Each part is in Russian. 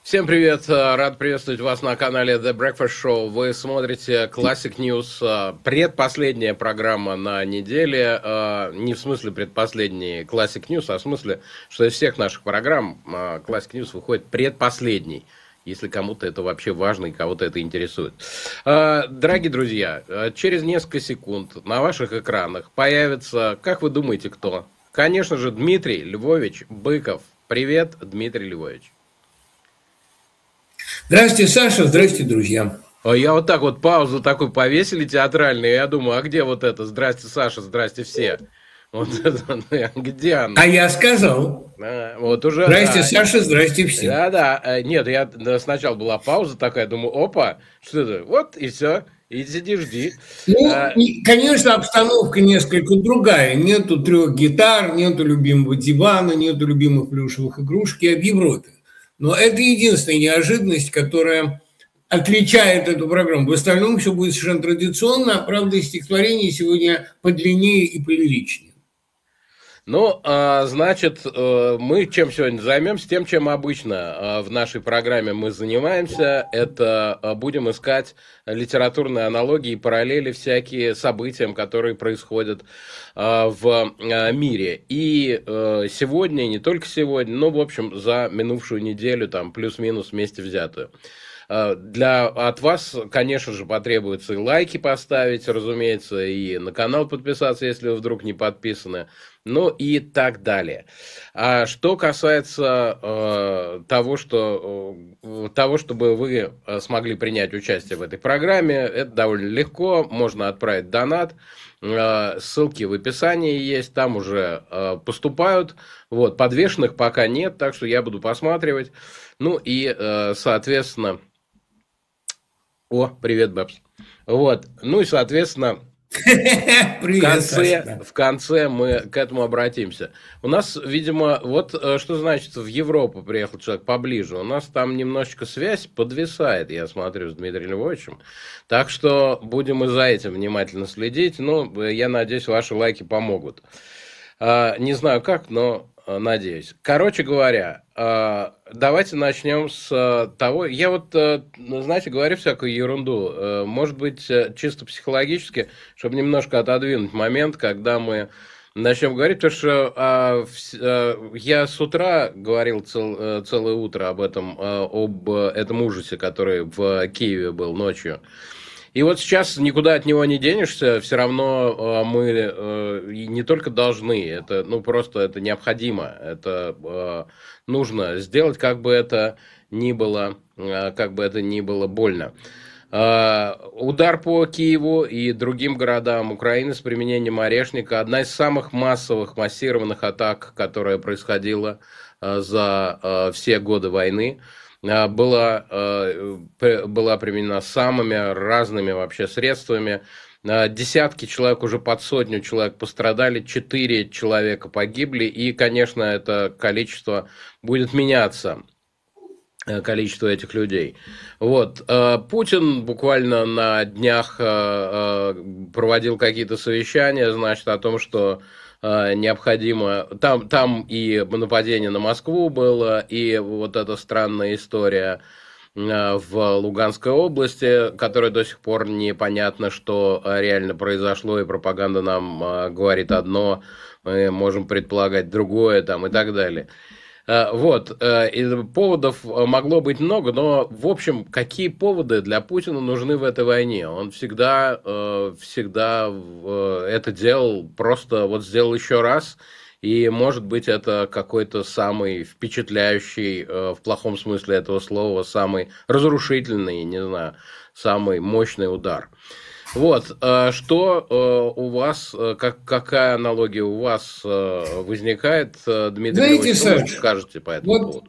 Всем привет, рад приветствовать вас на канале The Breakfast Show. Вы смотрите Classic News, предпоследняя программа на неделе, не в смысле предпоследний Classic News, а в смысле, что из всех наших программ Classic News выходит предпоследний, если кому-то это вообще важно и кого-то это интересует. Дорогие друзья, через несколько секунд на ваших экранах появится, как вы думаете, кто? Конечно же, Дмитрий Львович Быков. Привет, Дмитрий Львович. Здравствуйте, Саша, здравствуйте, друзья. Я вот так вот паузу такой повесили театральную, я думаю, а где вот это? Здрасте, Саша, здрасте все. Вот это, где она? А я сказал. Вот уже. Здрасте, Саша, здрасте все. Да. Нет, я сначала была пауза такая, думаю, опа, что это? Вот и все. И сиди, жди. Ну, конечно, обстановка несколько другая. Нету 3 гитар, нету любимого дивана, нету любимых плюшевых игрушек, я в Европе. Но это единственная неожиданность, которая отличает эту программу. В остальном все будет совершенно традиционно, правда, стихотворение сегодня подлиннее и полиричнее. Ну, значит, мы чем сегодня займемся? Тем, чем обычно в нашей программе мы занимаемся. Это будем искать литературные аналогии и параллели всякие событиям, которые происходят в мире. И сегодня, не только сегодня, но, в общем, за минувшую неделю, там, плюс-минус вместе взятую. От вас, конечно же, потребуется и лайки поставить, разумеется, и на канал подписаться, если вы вдруг не подписаны, ну и так далее. А что касается того, чтобы вы смогли принять участие в этой программе, это довольно легко, можно отправить донат. Ссылки в описании есть, там уже поступают. Вот, подвешенных пока нет, так что я буду посматривать. Ну и, соответственно... О, привет, Бэбс. Вот, ну и, соответственно, в конце мы к этому обратимся. У нас, видимо, вот что значит в Европу приехал человек поближе. У нас там немножечко связь подвисает, я смотрю, с Дмитрием Львовичем. Так что будем и за этим внимательно следить. Ну, я надеюсь, ваши лайки помогут. Не знаю как, но надеюсь. Короче говоря, давайте начнем с того. Я вот, знаете, говорю всякую ерунду. Может быть, чисто психологически, чтобы немножко отодвинуть момент, когда мы начнем говорить, потому что я с утра говорил целое утро об этом ужасе, который в Киеве был ночью. И вот сейчас никуда от него не денешься, все равно мы не только должны, это просто это необходимо, это нужно сделать, как бы это ни было больно. Удар по Киеву и другим городам Украины с применением орешника – одна из самых массированных атак, которая происходила за все годы войны. Была применена самыми разными вообще средствами. Десятки человек, уже под 100 человек пострадали, 4 человека погибли. И, конечно, это количество будет меняться, количество этих людей. Вот. Путин буквально на днях проводил какие-то совещания, значит, о том, что необходимо... Там и нападение на Москву было, и вот эта странная история в Луганской области, которая до сих пор непонятно, что реально произошло, и пропаганда нам говорит одно, мы можем предполагать другое там, и так далее. Вот, и поводов могло быть много, но, в общем, какие поводы для Путина нужны в этой войне? Он всегда это делал, просто вот сделал еще раз, и, может быть, это какой-то самый впечатляющий, в плохом смысле этого слова, самый разрушительный, не знаю, самый мощный удар. Вот, что у вас, какая аналогия у вас возникает, Дмитрий Львович, что вы скажете по этому поводу?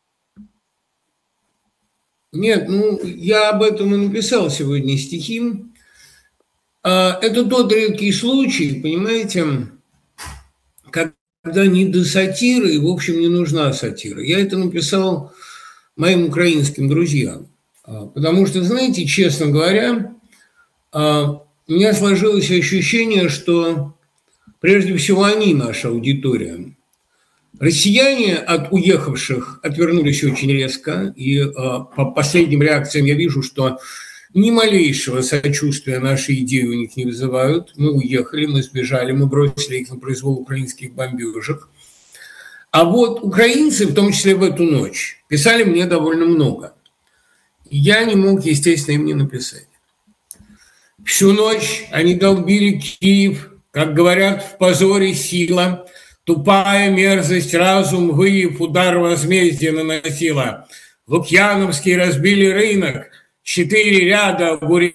Нет, я об этом и написал сегодня стихи. Это тот редкий случай, понимаете, когда не до сатиры, и, в общем, не нужна сатира. Я это написал моим украинским друзьям. Потому что, знаете, честно говоря, у меня сложилось ощущение, что прежде всего они наша аудитория. Россияне от уехавших отвернулись очень резко, и по последним реакциям я вижу, что ни малейшего сочувствия наши идеи у них не вызывают. Мы уехали, мы сбежали, мы бросили их на произвол украинских бомбежек. А вот украинцы, в том числе в эту ночь, писали мне довольно много. Я не мог, естественно, им не написать. Всю ночь они долбили Киев, как говорят, в позоре сила. Тупая мерзость, разум, выев, удар возмездия наносила. Лукьяновские разбили рынок, 4 ряда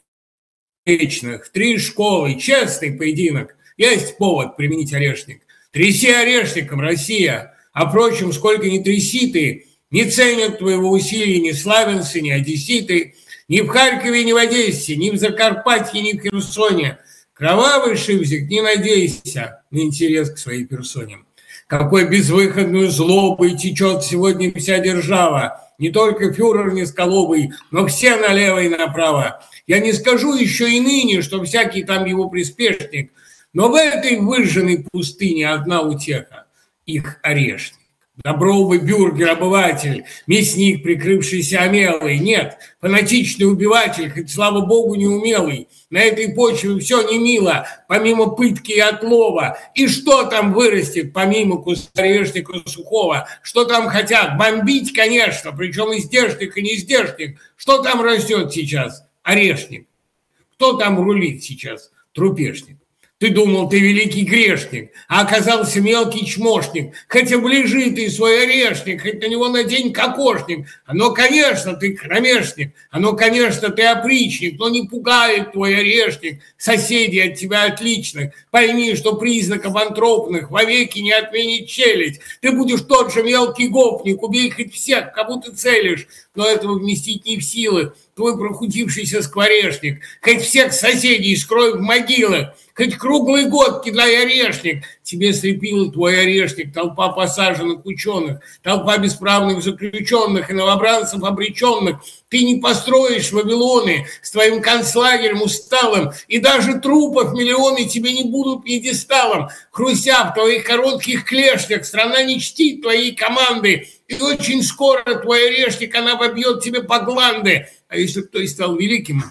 огуречных, 3 школы, честный поединок. Есть повод применить орешник. Тряси орешником, Россия, а впрочем, сколько ни тряси ты, не ценят твоего усилия ни славянцы, ни одесситы, ни в Харькове, ни в Одессе, ни в Закарпатье, ни в Херсоне. Кровавый Шивзик, не надейся на интерес к своей персоне. Какой безвыходную злобой течет сегодня вся держава. Не только фюрер низколобый, но все налево и направо. Я не скажу еще и ныне, что всякий там его приспешник, но в этой выжженной пустыне одна утеха – их орешник. Добровый бюргер, обыватель, мясник, прикрывшийся омелой. Нет, фанатичный убиватель, хоть, слава богу, неумелый. На этой почве все не мило, помимо пытки и отлова. И что там вырастет, помимо орешника сухого? Что там хотят? Бомбить, конечно, причем и здешних, и не здешних. Что там растет сейчас? Орешник. Кто там рулит сейчас? Трупешник. Ты думал, ты великий грешник, а оказался мелкий чмошник. Хотя ближи ты свой орешник, хоть на него надень кокошник. Оно, конечно, ты кромешник, оно, конечно, ты опричник, но не пугает твой орешник соседей от тебя отличных. Пойми, что признаков антропных вовеки не отменит челядь. Ты будешь тот же мелкий гопник, убей хоть всех, кому ты целишь, но этого вместить не в силах. Твой прохудившийся скворечник, хоть всех соседей скрой в могилах, хоть круглый год кидай орешник. Тебе слепил твой орешник толпа посаженных ученых, толпа бесправных заключенных и новобранцев обреченных. Ты не построишь Вавилоны с твоим концлагерем усталым, и даже трупов миллионы тебе не будут пьедесталом. Хрустя в твоих коротких клешнях, страна не чтит твоей команды, и очень скоро твой орешник она вобьет тебе по гланды. А если кто и стал великим,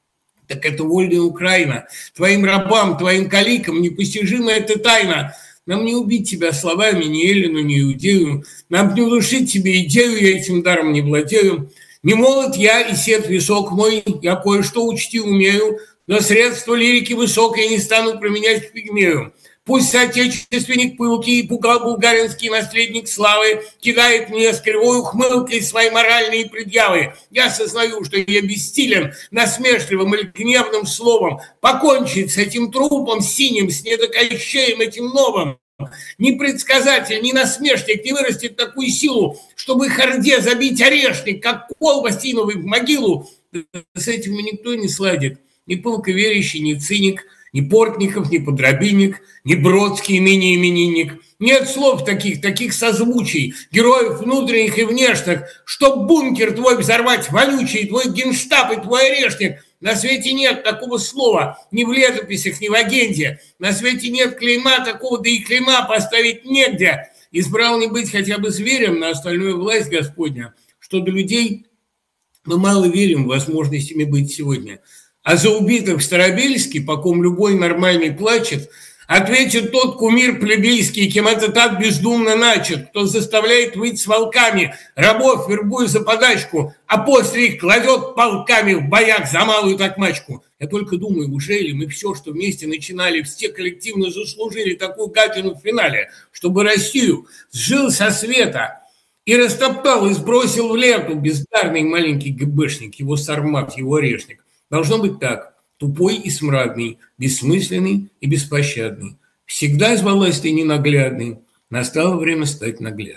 так это вольная Украина. Твоим рабам, твоим каликам непостижима эта тайна. Нам не убить тебя словами, ни Эллину, ни Иудею. Нам не удушить тебе идею, я этим даром не владею. Не молод я, и сет висок мой, я кое-что учти умею, но средства лирики высокой не стану применять к пигмею. Пусть соотечественник пылкий и булгаринский наследник славы кидает мне с кривой ухмылкой свои моральные предъявы. Я сознаю, что я бессилен насмешливым или гневным словом покончить с этим трупом синим, с недокощеем этим новым. Ни предсказатель, ни насмешник не вырастет такую силу, чтобы их орде забить орешник, как кол восиновый в могилу. С этим никто не сладит, ни пылковерящий, ни циник, ни Портников, ни Подробинник, ни Бродский, ныне именинник. Нет слов таких созвучий, героев внутренних и внешних, чтоб бункер твой взорвать вонючий, твой генштаб и твой орешник. На свете нет такого слова, ни в летописях, ни в агенде. На свете нет клейма такого, да и клейма поставить негде. Избрал не быть хотя бы зверем, на остальную власть Господня, что до людей мы мало верим в возможностями быть сегодня. А за убитых в Старобельске, по ком любой нормальный плачет, ответит тот кумир плебейский, кем это так бездумно начат, кто заставляет выйти с волками, рабов вербуя за подачку, а после их кладет полками в боях за малую такмачку. Я только думаю, уже ли мы все, что вместе начинали, все коллективно заслужили такую гадину в финале, чтобы Россию сжил со света и растоптал, и сбросил в ленту бездарный маленький ГБшник, его сармат, его орешник. Должно быть так. Тупой и смрадный, бессмысленный и беспощадный. Всегда звалась ты ненаглядный. Настало время стать наглядной.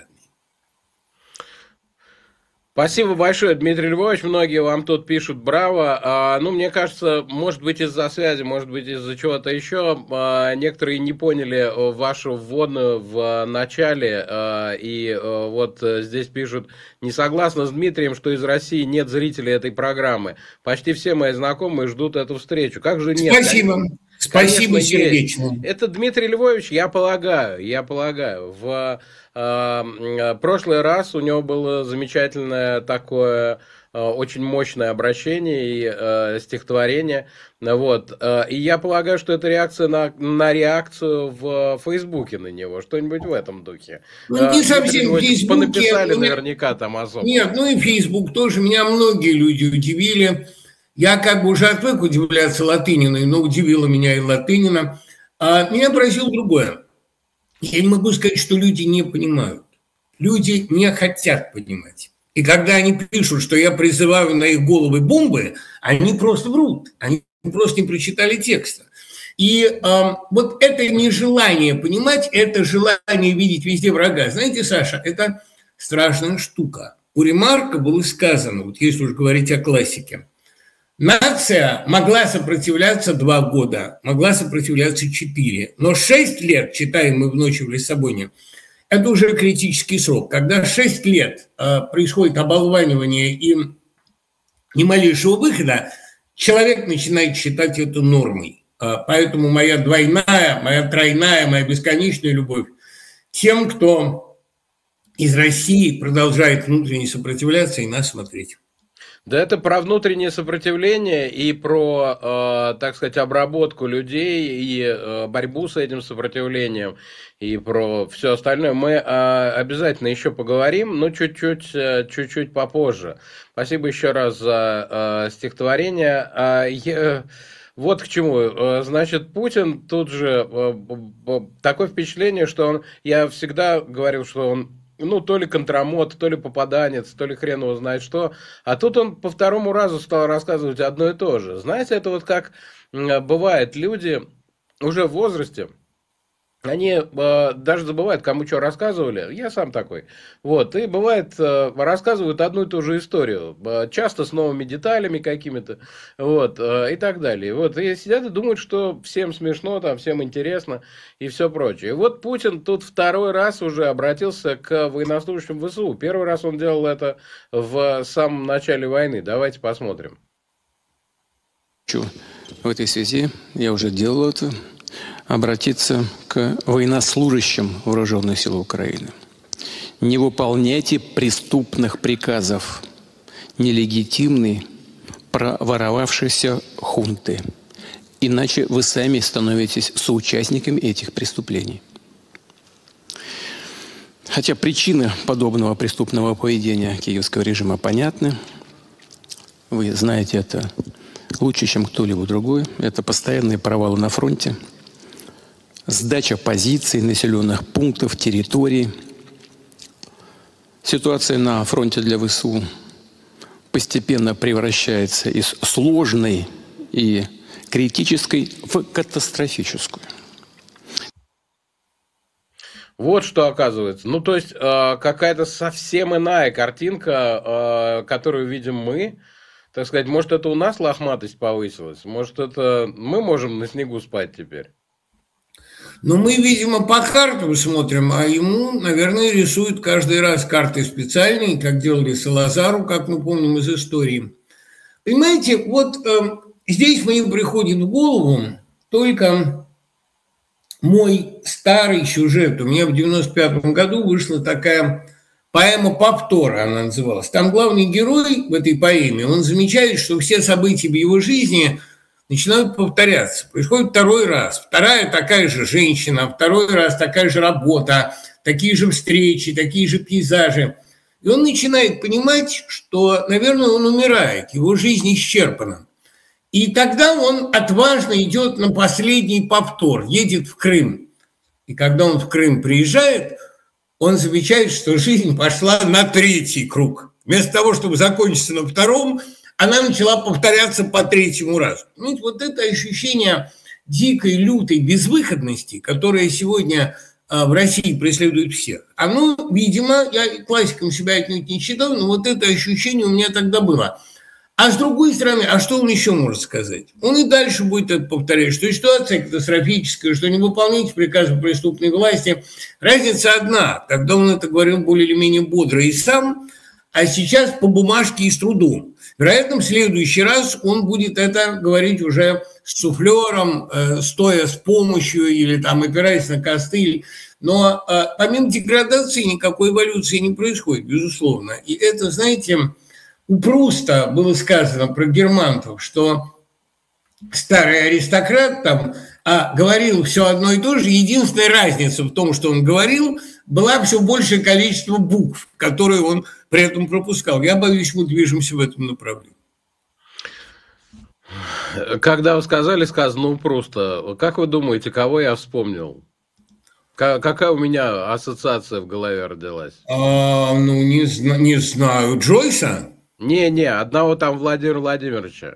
Спасибо большое, Дмитрий Львович. Многие вам тут пишут браво. Мне кажется, может быть из-за связи, может быть из-за чего-то еще. Некоторые не поняли вашу вводную в начале. И вот здесь пишут, не согласна с Дмитрием, что из России нет зрителей этой программы. Почти все мои знакомые ждут эту встречу. Как же нет? Спасибо. Спасибо Конечно, сердечно. есть. Это Дмитрий Львович, я полагаю, в прошлый раз у него было замечательное такое очень мощное обращение и стихотворение. Вот. И я полагаю, что это реакция на реакцию в Фейсбуке на него, что-нибудь в этом духе. Ну, не Дмитрий совсем в Львович Фейсбуке. понаписали наверняка там особо. Нет, ну и Фейсбук тоже. Меня многие люди удивили. Я как бы уже отвык удивляться Латыниной, но удивила меня и Латынина. А меня поразило другое. Я не могу сказать, что люди не понимают. Люди не хотят понимать. И когда они пишут, что я призываю на их головы бомбы, они просто врут. Они просто не прочитали текста. И вот это нежелание понимать, это желание видеть везде врага. Знаете, Саша, это страшная штука. У Ремарка было сказано, вот если уж говорить о классике, нация могла сопротивляться 2 года, могла сопротивляться 4, но 6 лет, читаем мы в «Ночи в Лиссабоне», это уже критический срок. Когда 6 лет происходит оболванивание и ни малейшего выхода, человек начинает считать это нормой. Поэтому моя двойная, моя тройная, моя бесконечная любовь тем, кто из России продолжает внутренне сопротивляться и нас смотреть. Да, это про внутреннее сопротивление и про, так сказать, обработку людей и борьбу с этим сопротивлением и про все остальное. Мы обязательно еще поговорим, но чуть-чуть попозже. Спасибо еще раз за стихотворение. Вот к чему. Значит, Путин тут же такое впечатление, что он, я всегда говорил, что он, ну, то ли контрамот, то ли попаданец, то ли хрен его знает что. А тут он по второму разу стал рассказывать одно и то же. Знаете, это вот как бывает, люди уже в возрасте, они даже забывают, кому что рассказывали. Я сам такой. Вот. И бывает, рассказывают одну и ту же историю. Часто с новыми деталями какими-то. Вот. И так далее. Вот. И сидят и думают, что всем смешно, там, всем интересно и все прочее. И вот Путин тут второй раз уже обратился к военнослужащим ВСУ. Первый раз он делал это в самом начале войны. Давайте посмотрим. В этой связи я уже делал это. Обратиться к военнослужащим Вооруженных сил Украины. Не выполняйте преступных приказов нелегитимной, проворовавшейся хунты. Иначе вы сами становитесь соучастниками этих преступлений. Хотя причины подобного преступного поведения киевского режима понятны. Вы знаете это лучше, чем кто-либо другой. Это постоянные провалы на фронте, сдача позиций, населенных пунктов, территорий. Ситуация на фронте для ВСУ постепенно превращается из сложной и критической в катастрофическую. Вот что оказывается. Ну, то есть, какая-то совсем иная картинка, которую видим мы. Так сказать, может, это у нас лохматость повысилась? Может, это мы можем на снегу спать теперь? Но мы, видимо, по картам смотрим, а ему, наверное, рисуют каждый раз карты специальные, как делали Салазару, как мы помним из истории. Понимаете, вот здесь мне приходит в голову только мой старый сюжет. У меня в 95-м году вышла такая поэма «Повтор», она называлась. Там главный герой в этой поэме, он замечает, что все события в его жизни начинают повторяться. Происходит второй раз. Вторая такая же женщина, второй раз такая же работа, такие же встречи, такие же пейзажи. И он начинает понимать, что, наверное, он умирает, его жизнь исчерпана. И тогда он отважно идет на последний повтор, едет в Крым. И когда он в Крым приезжает, он замечает, что жизнь пошла на 3-й круг. Вместо того, чтобы закончиться на 2-м, она начала повторяться по 3-му разу. Понимаете, вот это ощущение дикой, лютой безвыходности, которое сегодня в России преследует всех, оно, видимо, я классиком себя отнюдь не считаю, но вот это ощущение у меня тогда было. А с другой стороны, а что он еще может сказать? Он и дальше будет это повторять, что ситуация катастрофическая, что не выполняйте приказы преступной власти. Разница одна, тогда он это говорил более или менее бодро и сам, а сейчас по бумажке и с трудом. Вероятно, в следующий раз он будет это говорить уже с суфлером, стоя с помощью или там опираясь на костыль. Но помимо деградации никакой эволюции не происходит, безусловно. И это, знаете, у Пруста было сказано про германтов, что старый аристократ там говорил все одно и то же. Единственная разница в том, что он говорил, была все большее количество букв, которые он при этом пропускал. Я боюсь, мы движемся в этом направлении. Когда вы сказали, сказано просто, как вы думаете, кого я вспомнил? Какая у меня ассоциация в голове родилась? Не знаю. Джойса? Не, одного там Владимира Владимировича.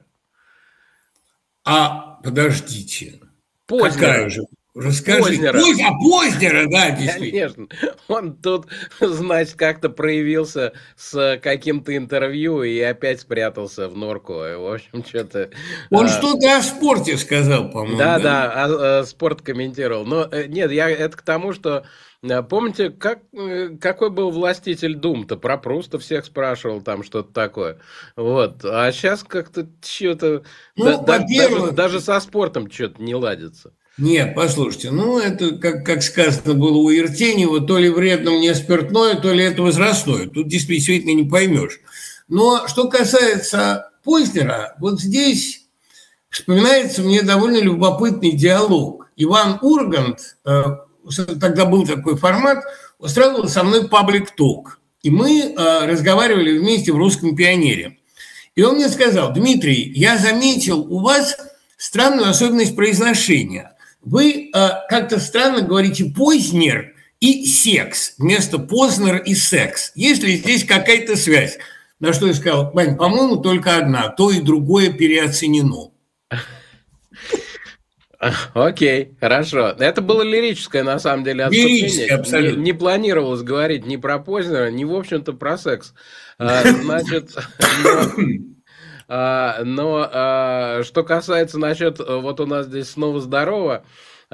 Подождите. Познера. Какая же? Расскажите. Познера, да, действительно. Конечно. Он тут, значит, как-то проявился с каким-то интервью и опять спрятался в норку. В общем, что-то... Он что-то о спорте сказал, по-моему. Да, спорт комментировал. Но нет, это к тому, что... Помните, какой был властитель Дум-то? Про Пруста всех спрашивал, там что-то такое. Вот. А сейчас как-то что-то... даже со спортом что-то не ладится. Нет, послушайте, это, как сказано было у Иртеньева, то ли вредно мне спиртное, то ли это возрастное. Тут действительно не поймешь. Но что касается Познера, вот здесь вспоминается мне довольно любопытный диалог. Иван Ургант, тогда был такой формат, устраивал со мной паблик-ток. И мы разговаривали вместе в «Русском пионере». И он мне сказал: Дмитрий, я заметил у вас странную особенность произношения. Вы как-то странно говорите «Познер» и «секс» вместо «Познер» и «секс». Есть ли здесь какая-то связь? На что я сказал: Вань, по-моему, только одна. То и другое переоценено. Окей, хорошо. Это было лирическое, на самом деле, отступление. Лирическое, абсолютно. Не планировалось говорить ни про Познера, ни, в общем-то, про секс. Значит... Но что касается насчет, вот у нас здесь снова здорово,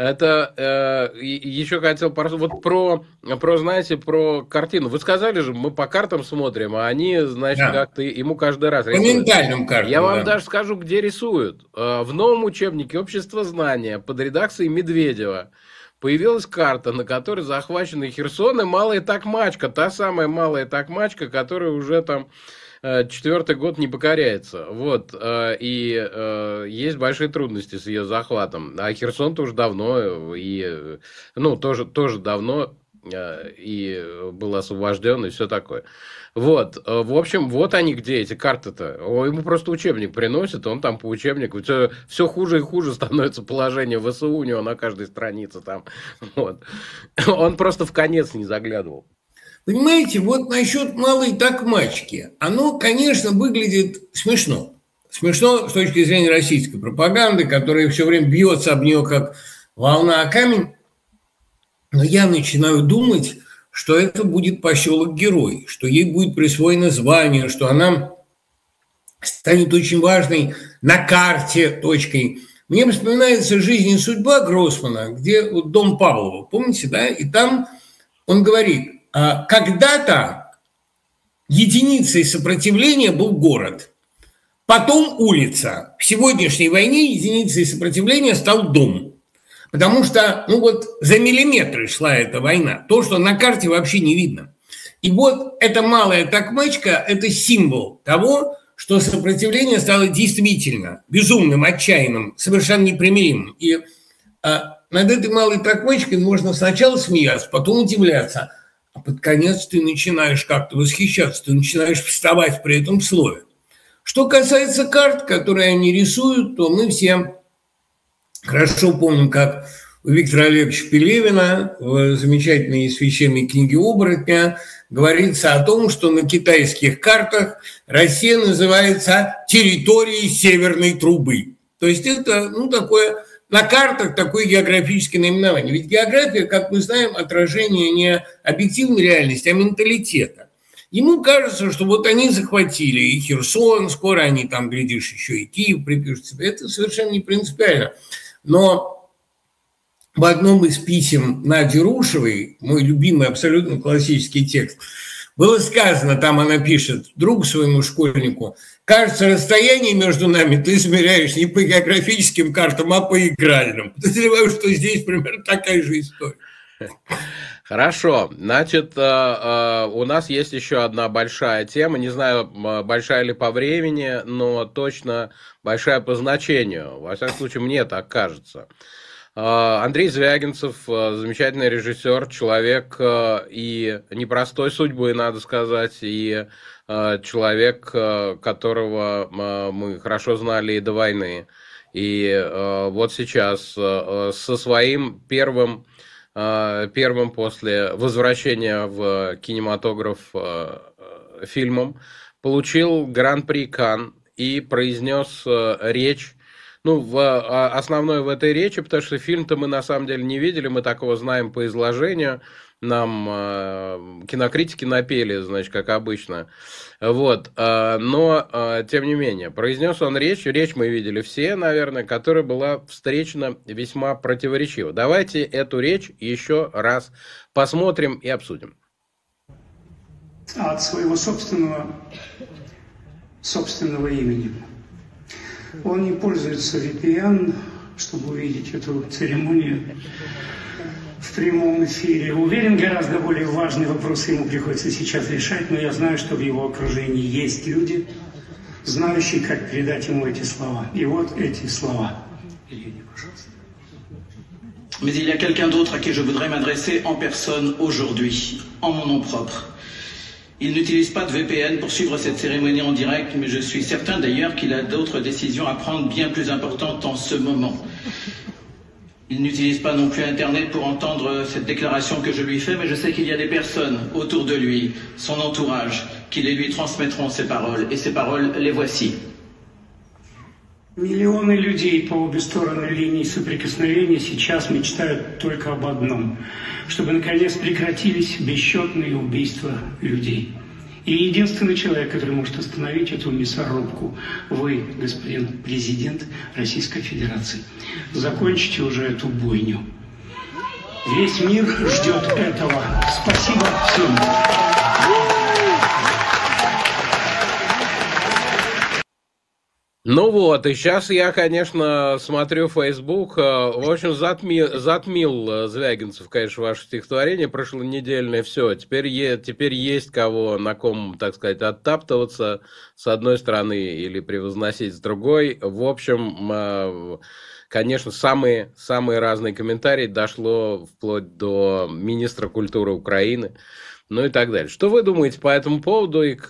это еще хотел вот знаете, про картину. Вы сказали же, мы по картам смотрим, а они, значит, как-то ему каждый раз рисуют. По ментальным картам. Я вам даже скажу, где рисуют. В новом учебнике «Общество знания» под редакцией Медведева появилась карта, на которой захвачены Херсон и Малая Токмачка. Та самая Малая Токмачка, которая уже там... 4-й год не покоряется. Вот. И есть большие трудности с ее захватом. А Херсон-то уже давно, тоже давно и был освобожден, и все такое. Вот. В общем, вот они где, эти карты-то. Ему просто учебник приносят, он там по учебнику. Все хуже и хуже становится положение ВСУ у него на каждой странице там. Вот. Он просто в конец не заглядывал. Понимаете, вот насчет Малой Токмачки, оно, конечно, выглядит смешно. Смешно с точки зрения российской пропаганды, которая все время бьется об нее, как волна о камень. Но я начинаю думать, что это будет поселок-герой, что ей будет присвоено звание, что она станет очень важной на карте точкой. Мне вспоминается «Жизнь и судьба» Гроссмана, где вот дом Павлова, помните, да? И там он говорит: когда-то единицей сопротивления был город, потом улица. В сегодняшней войне единицей сопротивления стал дом. Потому что, за миллиметры шла эта война. То, что на карте вообще не видно. И вот эта Малая Токмачка – это символ того, что сопротивление стало действительно безумным, отчаянным, совершенно непримиримым. И над этой Малой Токмачкой можно сначала смеяться, потом удивляться. А под конец ты начинаешь как-то восхищаться, ты начинаешь вставать при этом слове. Что касается карт, которые они рисуют, то мы все хорошо помним, как у Виктора Олеговича Пелевина в замечательной священной книге «Оборотня» говорится о том, что на китайских картах Россия называется территорией Северной трубы. То есть это такое... На картах такое географическое наименование. Ведь география, как мы знаем, отражение не объективной реальности, а менталитета. Ему кажется, что вот они захватили и Херсон, скоро они там, глядишь, еще и Киев припишут себе. Это совершенно не принципиально. Но в одном из писем Нади Рушевой, мой любимый абсолютно классический текст, Было сказано, там она пишет другу своему школьнику, кажется, расстояние между нами ты измеряешь не по географическим картам, а по игральным. Подозреваю, что здесь примерно такая же история. Хорошо, значит, у нас есть еще одна большая тема, не знаю, большая ли по времени, но точно большая по значению, во всяком случае, мне так кажется. Андрей Звягинцев, замечательный режиссер, человек и непростой судьбы, надо сказать, и человек, которого мы хорошо знали и до войны. И вот сейчас со своим первым после возвращения в кинематограф фильмом получил Гран-при Канн и произнес речь. Ну, основное в этой речи, потому что фильм-то мы на самом деле не видели, мы такого знаем по изложению, нам кинокритики напели, значит, как обычно. Вот, но, тем не менее, произнес он речь мы видели все, наверное, которая была встречена весьма противоречиво. Давайте эту речь еще раз посмотрим и обсудим. От своего собственного имени. Он не пользуется VPN, чтобы увидеть эту церемонию в прямом эфире. Уверен, гораздо более важный вопрос ему приходится сейчас решать, но я знаю, что в его окружении есть люди, знающие, как передать ему эти слова. И вот эти слова. Mais il y a quelqu'un d'autre à qui je voudrais m'adresser en personne aujourd'hui, en mon nom propre. Il n'utilise pas de VPN pour suivre cette cérémonie en direct, mais je suis certain d'ailleurs qu'il a d'autres décisions à prendre bien plus importantes en ce moment. Il n'utilise pas non plus Internet pour entendre cette déclaration que je lui fais, mais je sais qu'il y a des personnes autour de lui, son entourage, qui les lui transmettront ces paroles, et ces paroles, les voici. Миллионы людей по обе стороны линии соприкосновения сейчас мечтают только об одном, чтобы наконец прекратились бесчетные убийства людей. И единственный человек, который может остановить эту мясорубку, вы, господин президент Российской Федерации. Закончите уже эту бойню. Весь мир ждет этого. Спасибо всем. Ну вот, и сейчас я, конечно, смотрю Facebook, в общем, затмил Звягинцев, конечно, ваше стихотворение прошлонедельное, все, теперь есть кого, на ком, так сказать, оттаптываться с одной стороны или превозносить с другой. В общем, конечно, самые разные комментарии, дошло вплоть до министра культуры Украины. Ну и так далее. Что вы думаете по этому поводу? И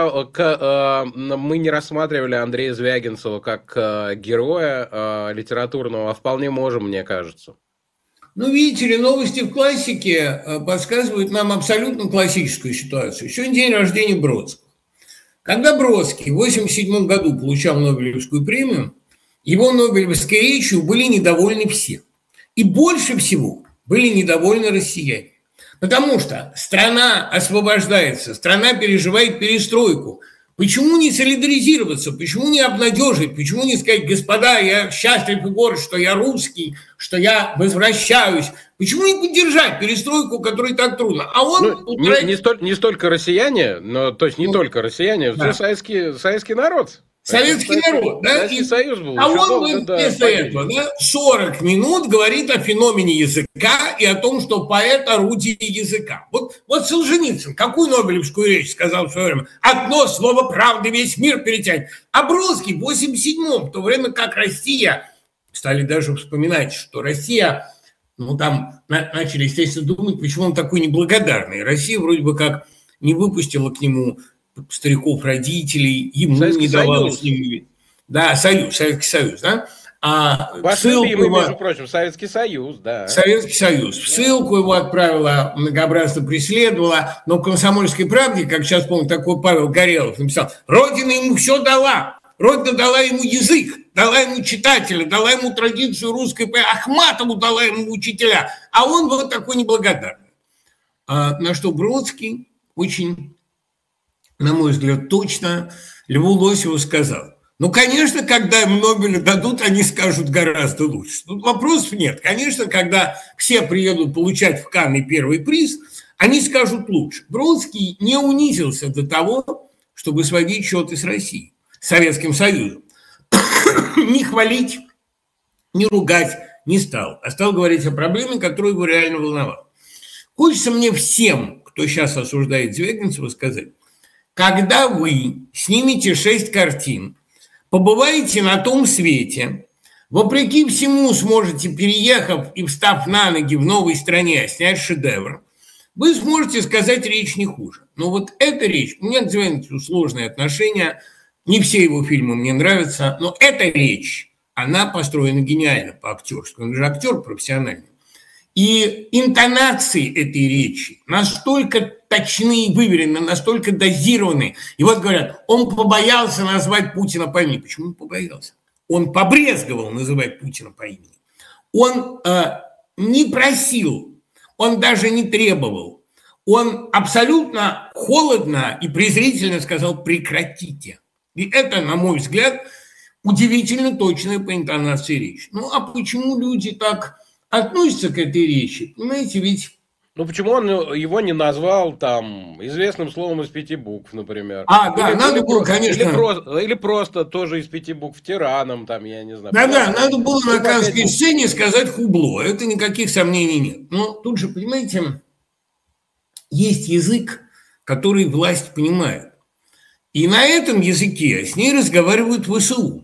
мы не рассматривали Андрея Звягинцева как героя литературного, а вполне можем, мне кажется. Ну, видите ли, новости в классике подсказывают нам абсолютно классическую ситуацию. Сегодня день рождения Бродского. Когда Бродский в 1987 году получал Нобелевскую премию, его Нобелевской речью были недовольны все. И больше всего были недовольны россияне. Потому что страна освобождается, страна переживает перестройку. Почему не солидаризироваться, почему не обнадежить, почему не сказать: господа, я счастлив и горд, что я русский, что я возвращаюсь. Почему не поддержать перестройку, которой так трудно? А он не столько россияне, но то есть не только россияне, да. Все советский народ. Советский народ, да? Союз был. А он вместо этого 40 минут говорит о феномене языка и о том, что поэт – орудие языка. Вот Солженицын какую Нобелевскую речь сказал в свое время? Одно слово правды весь мир перетянет. А Бродский в 87-м, в то время как Россия, стали даже вспоминать, что Россия, там начали, естественно, думать, почему он такой неблагодарный. Россия вроде бы как не выпустила к нему стариков, родителей, ему Советский не давало с ними. Да, Советский Союз, да? Ваш любимый, между прочим, Советский Союз, да. Советский Союз. В ссылку его отправила, многообразно преследовала, но в «Комсомольской правде», как сейчас помню, такой Павел Горелов написал: Родина ему все дала. Родина дала ему язык, дала ему читателя, дала ему традицию русской поэзии, Ахматову дала ему учителя, а он вот такой неблагодарный. На что Бродский очень, на мой взгляд, точно Льву Лосеву сказал: конечно, когда им Нобеля дадут, они скажут гораздо лучше. Тут вопросов нет. Конечно, когда все приедут получать в Канны первый приз, они скажут лучше. Бродский не унизился до того, чтобы сводить счеты с Россией, с Советским Союзом. Не хвалить, не ругать не стал, а стал говорить о проблеме, которая его реально волновала. Хочется мне всем, кто сейчас осуждает Звягинцева, сказать, когда вы снимете 6 картин, побываете на том свете, вопреки всему сможете, переехав и встав на ноги в новой стране, снять шедевр, вы сможете сказать речь не хуже. Но вот эта речь, у меня к Звягинцеву сложные отношения, не все его фильмы мне нравятся, но эта речь, она построена гениально по-актерски, он же актер профессиональный. И интонации этой речи настолько точны и выверены, настолько дозированы. И вот говорят, он побоялся назвать Путина по имени. Почему он побоялся? Он побрезговал называть Путина по имени. Он не просил, он даже не требовал. Он абсолютно холодно и презрительно сказал «прекратите». И это, на мой взгляд, удивительно точная по интонации речь. Ну а почему люди так относятся к этой речи? Понимаете, ведь... Ну, почему он его не назвал там известным словом из 5 букв, например? Да, надо было, конечно... Или просто тоже из 5 букв тираном, там, я не знаю. Да, надо было на Каннской сцене сказать хубло. Это никаких сомнений нет. Но тут же, понимаете, есть язык, который власть понимает. И на этом языке с ней разговаривают ВСУ.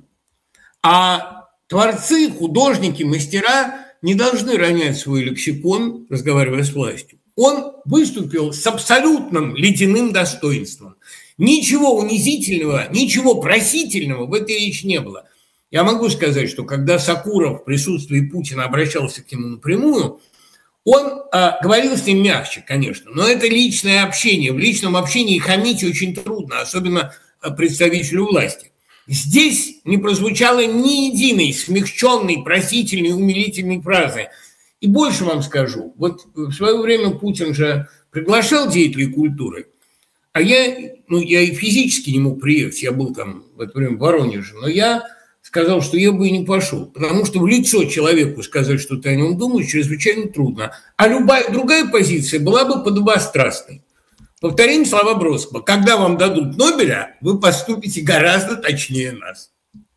А творцы, художники, мастера не должны ронять свой лексикон, разговаривая с властью. Он выступил с абсолютным ледяным достоинством. Ничего унизительного, ничего просительного в этой речи не было. Я могу сказать, что когда Сакуров в присутствии Путина обращался к нему напрямую, он говорил с ним мягче, конечно, но это личное общение. В личном общении хамить очень трудно, особенно представителю власти. Здесь не прозвучало ни единой смягченной, просительной, умилительной фразы. И больше вам скажу. Вот в свое время Путин же приглашал деятелей культуры, а я и физически не мог приехать, я был там в это время в Воронеже, но я сказал, что я бы и не пошел, потому что в лицо человеку сказать, что ты о нем думаешь, чрезвычайно трудно. А любая другая позиция была бы подобострастной. Повторим слова Бродского. Когда вам дадут Нобеля, вы поступите гораздо точнее нас.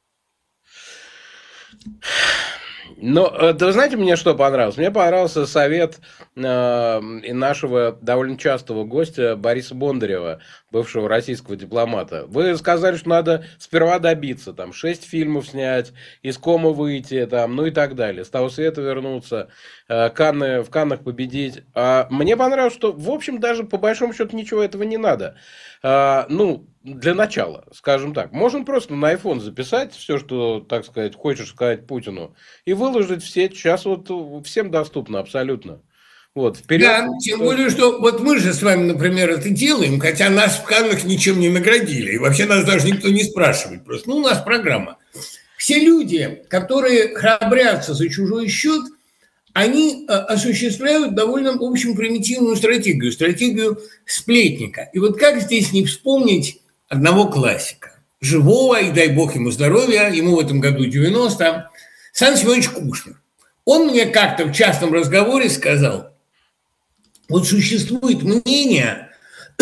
Ну, да вы знаете, мне что понравилось? Мне понравился совет нашего довольно частого гостя Бориса Бондарева, бывшего российского дипломата. Вы сказали, что надо сперва добиться, там, 6 фильмов снять, из кома выйти, там, ну и так далее, с того света вернуться, в Каннах победить. А мне понравилось, что, в общем, даже по большому счету ничего этого не надо. Ну, для начала, скажем так. Можно просто на iPhone записать все, что, так сказать, хочешь сказать Путину, и выложить в сеть. Сейчас вот всем доступно абсолютно. Вот, вперед. Да, тем более, что вот мы же с вами, например, это делаем, хотя нас в Каннах ничем не наградили. И вообще нас даже никто не спрашивает. Просто, у нас программа. Все люди, которые храбрятся за чужой счет, они осуществляют довольно, в общем, примитивную стратегию сплетника. И вот как здесь не вспомнить одного классика, живого, и дай бог ему здоровья, ему в этом году 90, Сан Семенович Кушнер. Он мне как-то в частном разговоре сказал, вот существует мнение,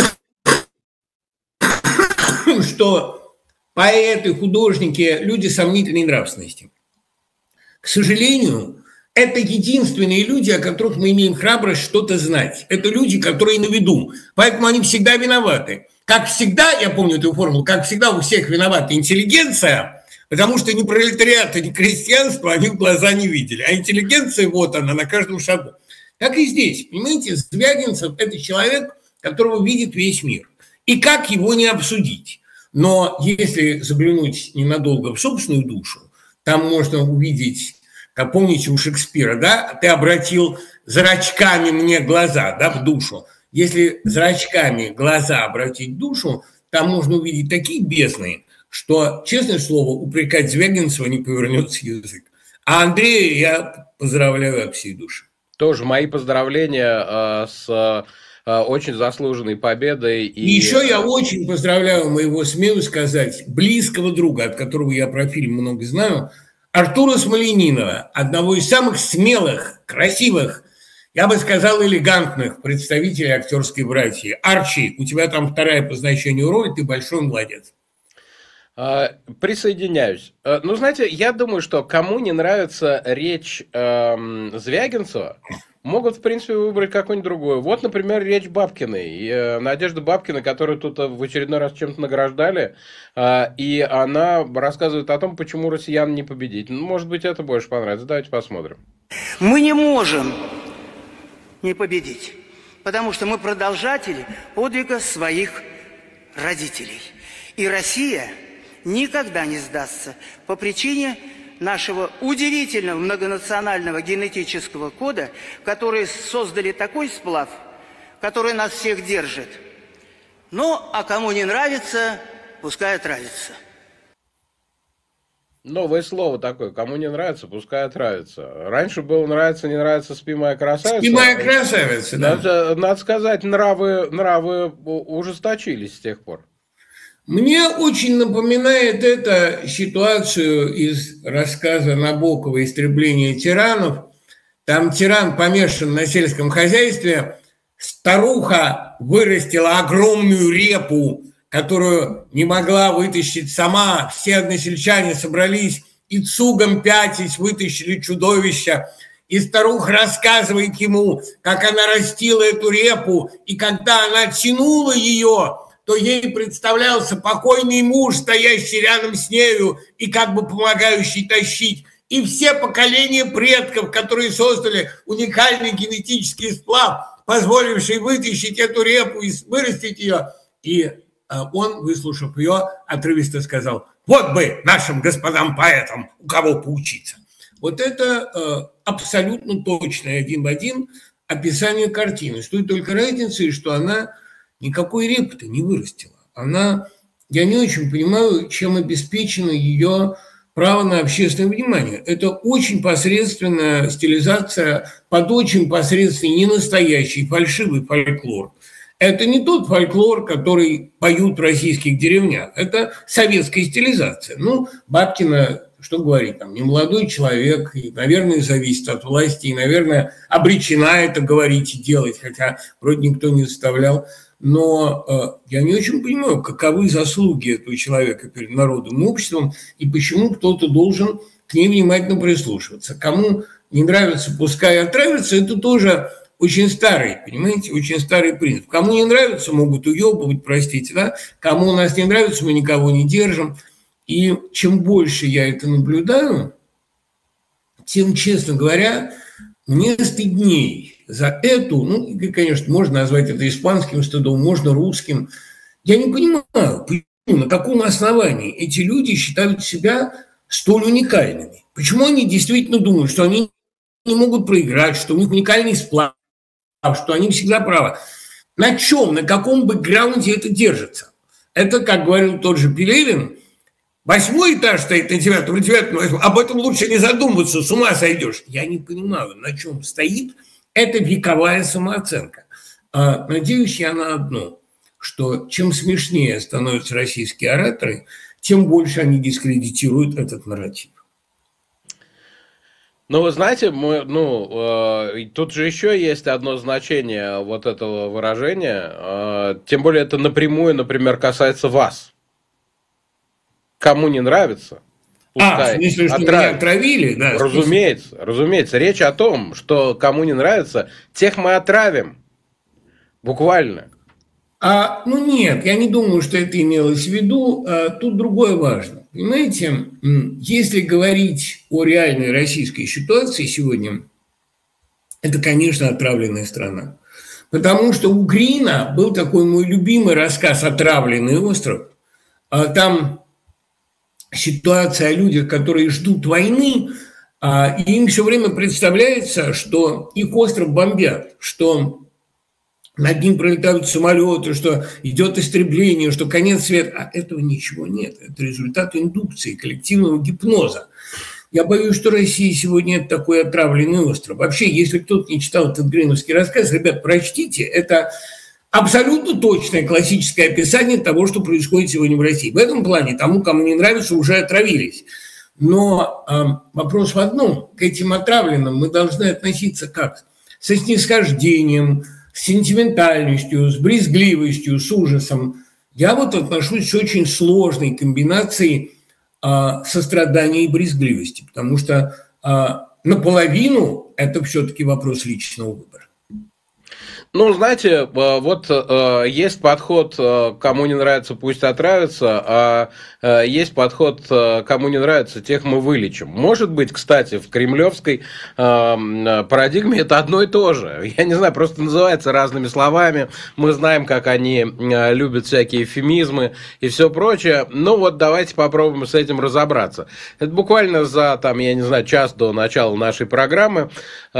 что поэты, художники – люди сомнительной нравственности. К сожалению, это единственные люди, о которых мы имеем храбрость что-то знать. Это люди, которые на виду. Поэтому они всегда виноваты. Как всегда, я помню эту формулу, как всегда у всех виновата интеллигенция, потому что ни пролетариата, ни крестьянства они в глаза не видели. А интеллигенция, вот она, на каждом шагу. Так и здесь. Понимаете, Звягинцев – это человек, которого видит весь мир. И как его не обсудить? Но если заглянуть ненадолго в собственную душу, там можно увидеть... Как помните у Шекспира, да, ты обратил зрачками мне глаза, да, в душу. Если зрачками глаза обратить в душу, там можно увидеть такие бездны, что, честное слово, упрекать Звягинцева не повернется язык. А Андрея я поздравляю от всей души. Тоже мои поздравления с очень заслуженной победой. И еще я очень поздравляю моего, смею сказать, близкого друга, от которого я про фильм много знаю, Артура Смольянинова, одного из самых смелых, красивых, я бы сказал, элегантных представителей актерской братьи. Арчи, у тебя там вторая по значению роль, ты большой молодец. Присоединяюсь. Ну, знаете, я думаю, что кому не нравится речь Звягинцева, могут, в принципе, выбрать какую-нибудь другую. Вот, например, речь Бабкиной. Надежда Бабкина, которую тут в очередной раз чем-то награждали, и она рассказывает о том, почему россиян не победить. Ну, может быть, это больше понравится. Давайте посмотрим. Мы не можем не победить, потому что мы продолжатели подвига своих родителей. И Россия никогда не сдастся по причине нашего удивительного многонационального генетического кода, который создали такой сплав, который нас всех держит. Но, а кому не нравится, пускай отравится. Новое слово такое. Кому не нравится, пускай отравится. Раньше было нравится, не нравится, спи моя красавица. Спи моя красавица, да. Надо сказать, нравы ужесточились с тех пор. Мне очень напоминает это ситуацию из рассказа Набокова «Истребление тиранов». Там тиран помешан на сельском хозяйстве, старуха вырастила огромную репу, которую не могла вытащить сама. Все односельчане собрались и цугом пятясь вытащили чудовище. И старуха рассказывает ему, как она растила эту репу, и когда она тянула ее, то ей представлялся покойный муж, стоящий рядом с нею и как бы помогающий тащить. И все поколения предков, которые создали уникальный генетический сплав, позволивший вытащить эту репу и вырастить ее. И он, выслушав ее, отрывисто сказал: вот бы нашим господам поэтам у кого поучиться. Вот это абсолютно точное один в один описание картины. С той только разницей, что она никакой репы-то не вырастила. Я не очень понимаю, чем обеспечено ее право на общественное внимание. Это очень посредственная стилизация под очень посредственный, ненастоящий, фальшивый фольклор. Это не тот фольклор, который поют в российских деревнях. Это советская стилизация. Ну, Бабкина, что говорить, там, не молодой человек, и, наверное, зависит от власти, и, наверное, обречена это говорить и делать, хотя вроде никто не заставлял. Но я не очень понимаю, каковы заслуги этого человека перед народом и обществом, и почему кто-то должен к ней внимательно прислушиваться. Кому не нравится, пускай отравится, это тоже очень старый, понимаете, очень старый принцип. Кому не нравится, могут уебывать, простите, да? Кому у нас не нравится, мы никого не держим. И чем больше я это наблюдаю, тем, честно говоря, мне стыдней за эту, ну, конечно, можно назвать это испанским стыдом, можно русским. Я не понимаю, почему, на каком основании эти люди считают себя столь уникальными. Почему они действительно думают, что они не могут проиграть, что у них уникальный сплав, что они всегда правы. На чем, на каком бэкграунде это держится? Это, как говорил тот же Пелевин, 8-й этаж стоит на 9-м, или 9-м, 8-м. Об этом лучше не задумываться, с ума сойдешь. Я не понимаю, на чем стоит эта вековая самооценка. Надеюсь я на одно, что чем смешнее становятся российские ораторы, тем больше они дискредитируют этот нарратив. Ну, вы знаете, тут же еще есть одно значение вот этого выражения, тем более это напрямую, например, касается вас. Кому не нравится, пускай в смысле, что меня отравили? Да, разумеется. Речь о том, что кому не нравится, тех мы отравим. Буквально. Нет, я не думаю, что это имелось в виду. Тут другое важно. Понимаете, если говорить о реальной российской ситуации сегодня, это, конечно, отравленная страна. Потому что у Грина был такой мой любимый рассказ «Отравленный остров». Там ситуация о людях, которые ждут войны, и им все время представляется, что их остров бомбят, что над ним пролетают самолеты, что идет истребление, что конец света. А этого ничего нет. Это результат индукции, коллективного гипноза. Я боюсь, что Россия сегодня – это такой отравленный остров. Вообще, если кто-то не читал этот гриновский рассказ, ребят, прочтите. Это абсолютно точное классическое описание того, что происходит сегодня в России. В этом плане тому, кому не нравится, уже отравились. Но вопрос в одном. К этим отравленным мы должны относиться как? со снисхождением, с сентиментальностью, с брезгливостью, с ужасом. Я вот отношусь к очень сложной комбинации сострадания и брезгливости, потому что наполовину это все-таки вопрос личного выбора. Ну, знаете, вот есть подход, кому не нравится, пусть отравится, а есть подход, кому не нравится, тех мы вылечим. Может быть, кстати, в кремлевской парадигме это одно и то же. Я не знаю, просто называется разными словами. Мы знаем, как они любят всякие эвфемизмы и все прочее. Ну вот давайте попробуем с этим разобраться. Это буквально за, там, я не знаю, час до начала нашей программы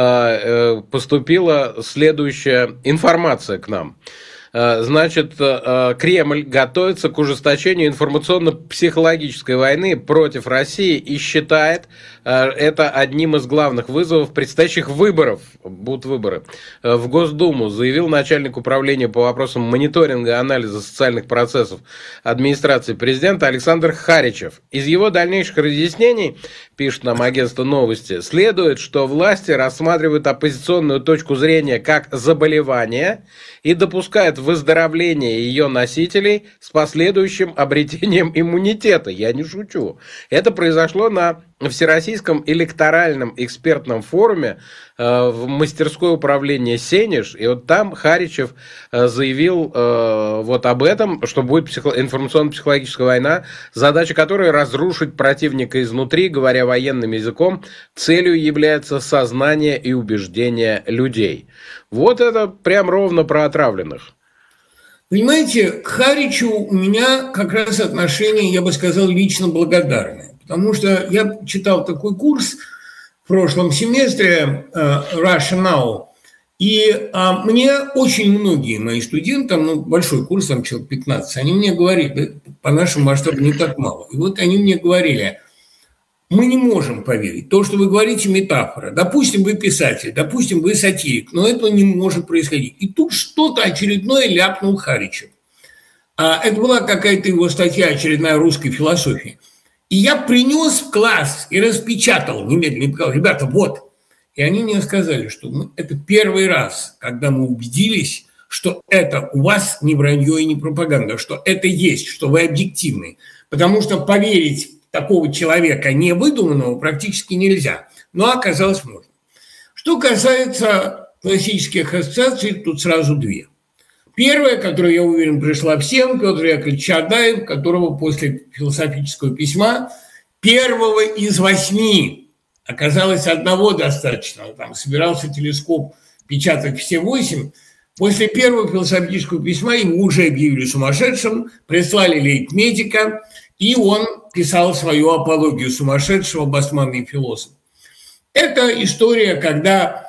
поступила следующая информация к нам. Значит, Кремль готовится к ужесточению информационно-психологической войны против России и считает это одним из главных вызовов предстоящих выборов, будут выборы, в Госдуму, заявил начальник управления по вопросам мониторинга и анализа социальных процессов администрации президента Александр Харичев. Из его дальнейших разъяснений, пишет нам агентство «Новости», следует, что власти рассматривают оппозиционную точку зрения как заболевание и допускают выздоровление ее носителей с последующим обретением иммунитета. Я не шучу. Это произошло на Всероссийском электоральном экспертном форуме в мастерской управления «Сенеж». И вот там Харичев заявил вот об этом, что будет информационно-психологическая война, задача которой разрушить противника изнутри, говоря военным языком, целью является сознание и убеждение людей. Вот это прям ровно про отравленных. Понимаете, к Харичу у меня как раз отношение, я бы сказал, лично благодарное. Потому что я читал такой курс в прошлом семестре Russia Now, и мне очень многие мои студенты, большой курс, там человек 15, они мне говорили, по нашему масштабу не так мало. И вот они мне говорили, мы не можем поверить. То, что вы говорите, метафора. Допустим, вы писатель, допустим, вы сатирик, но этого не может происходить. И тут что-то очередное ляпнул Харичев. Это была какая-то его статья очередная русской философии. И я принес в класс и распечатал немедленно, и сказал, ребята, вот. И они мне сказали, что это первый раз, когда мы убедились, что это у вас не вранье и не пропаганда, что это есть, что вы объективны. Потому что поверить такого человека невыдуманного практически нельзя. Но оказалось можно. Что касается классических ассоциаций, тут сразу две. Первая, которая, я уверен, пришла всем, Петр Яковлевич Чадаев, которого после философического письма первого из 8 оказалось одного достаточно. Там собирался телескоп печатать все 8. После первого философического письма ему уже объявили сумасшедшим, прислали лейб-медика, и он писал свою апологию сумасшедшего, басманный философ. Это история, когда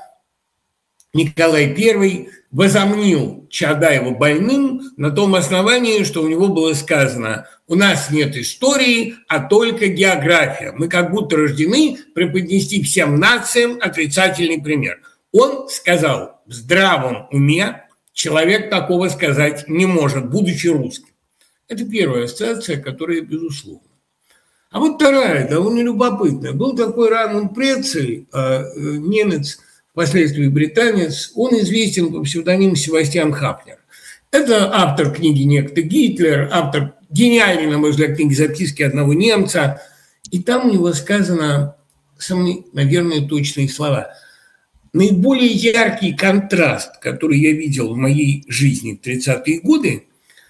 Николай I возомнил Чадаева больным на том основании, что у него было сказано: у нас нет истории, а только география. Мы как будто рождены преподнести всем нациям отрицательный пример. Он сказал, в здравом уме человек такого сказать не может, будучи русским. Это первая ассоциация, которая безусловно. А вот вторая, довольно любопытная. Был такой Раймонд Прецель, немец, впоследствии британец, он известен по псевдониму Себастьян Хафнер. Это автор книги «Некто Гитлер», автор гениальной, на мой взгляд, книги «Записки одного немца». И там у него сказано самые, наверное, точные слова. Наиболее яркий контраст, который я видел в моей жизни в 30-е годы,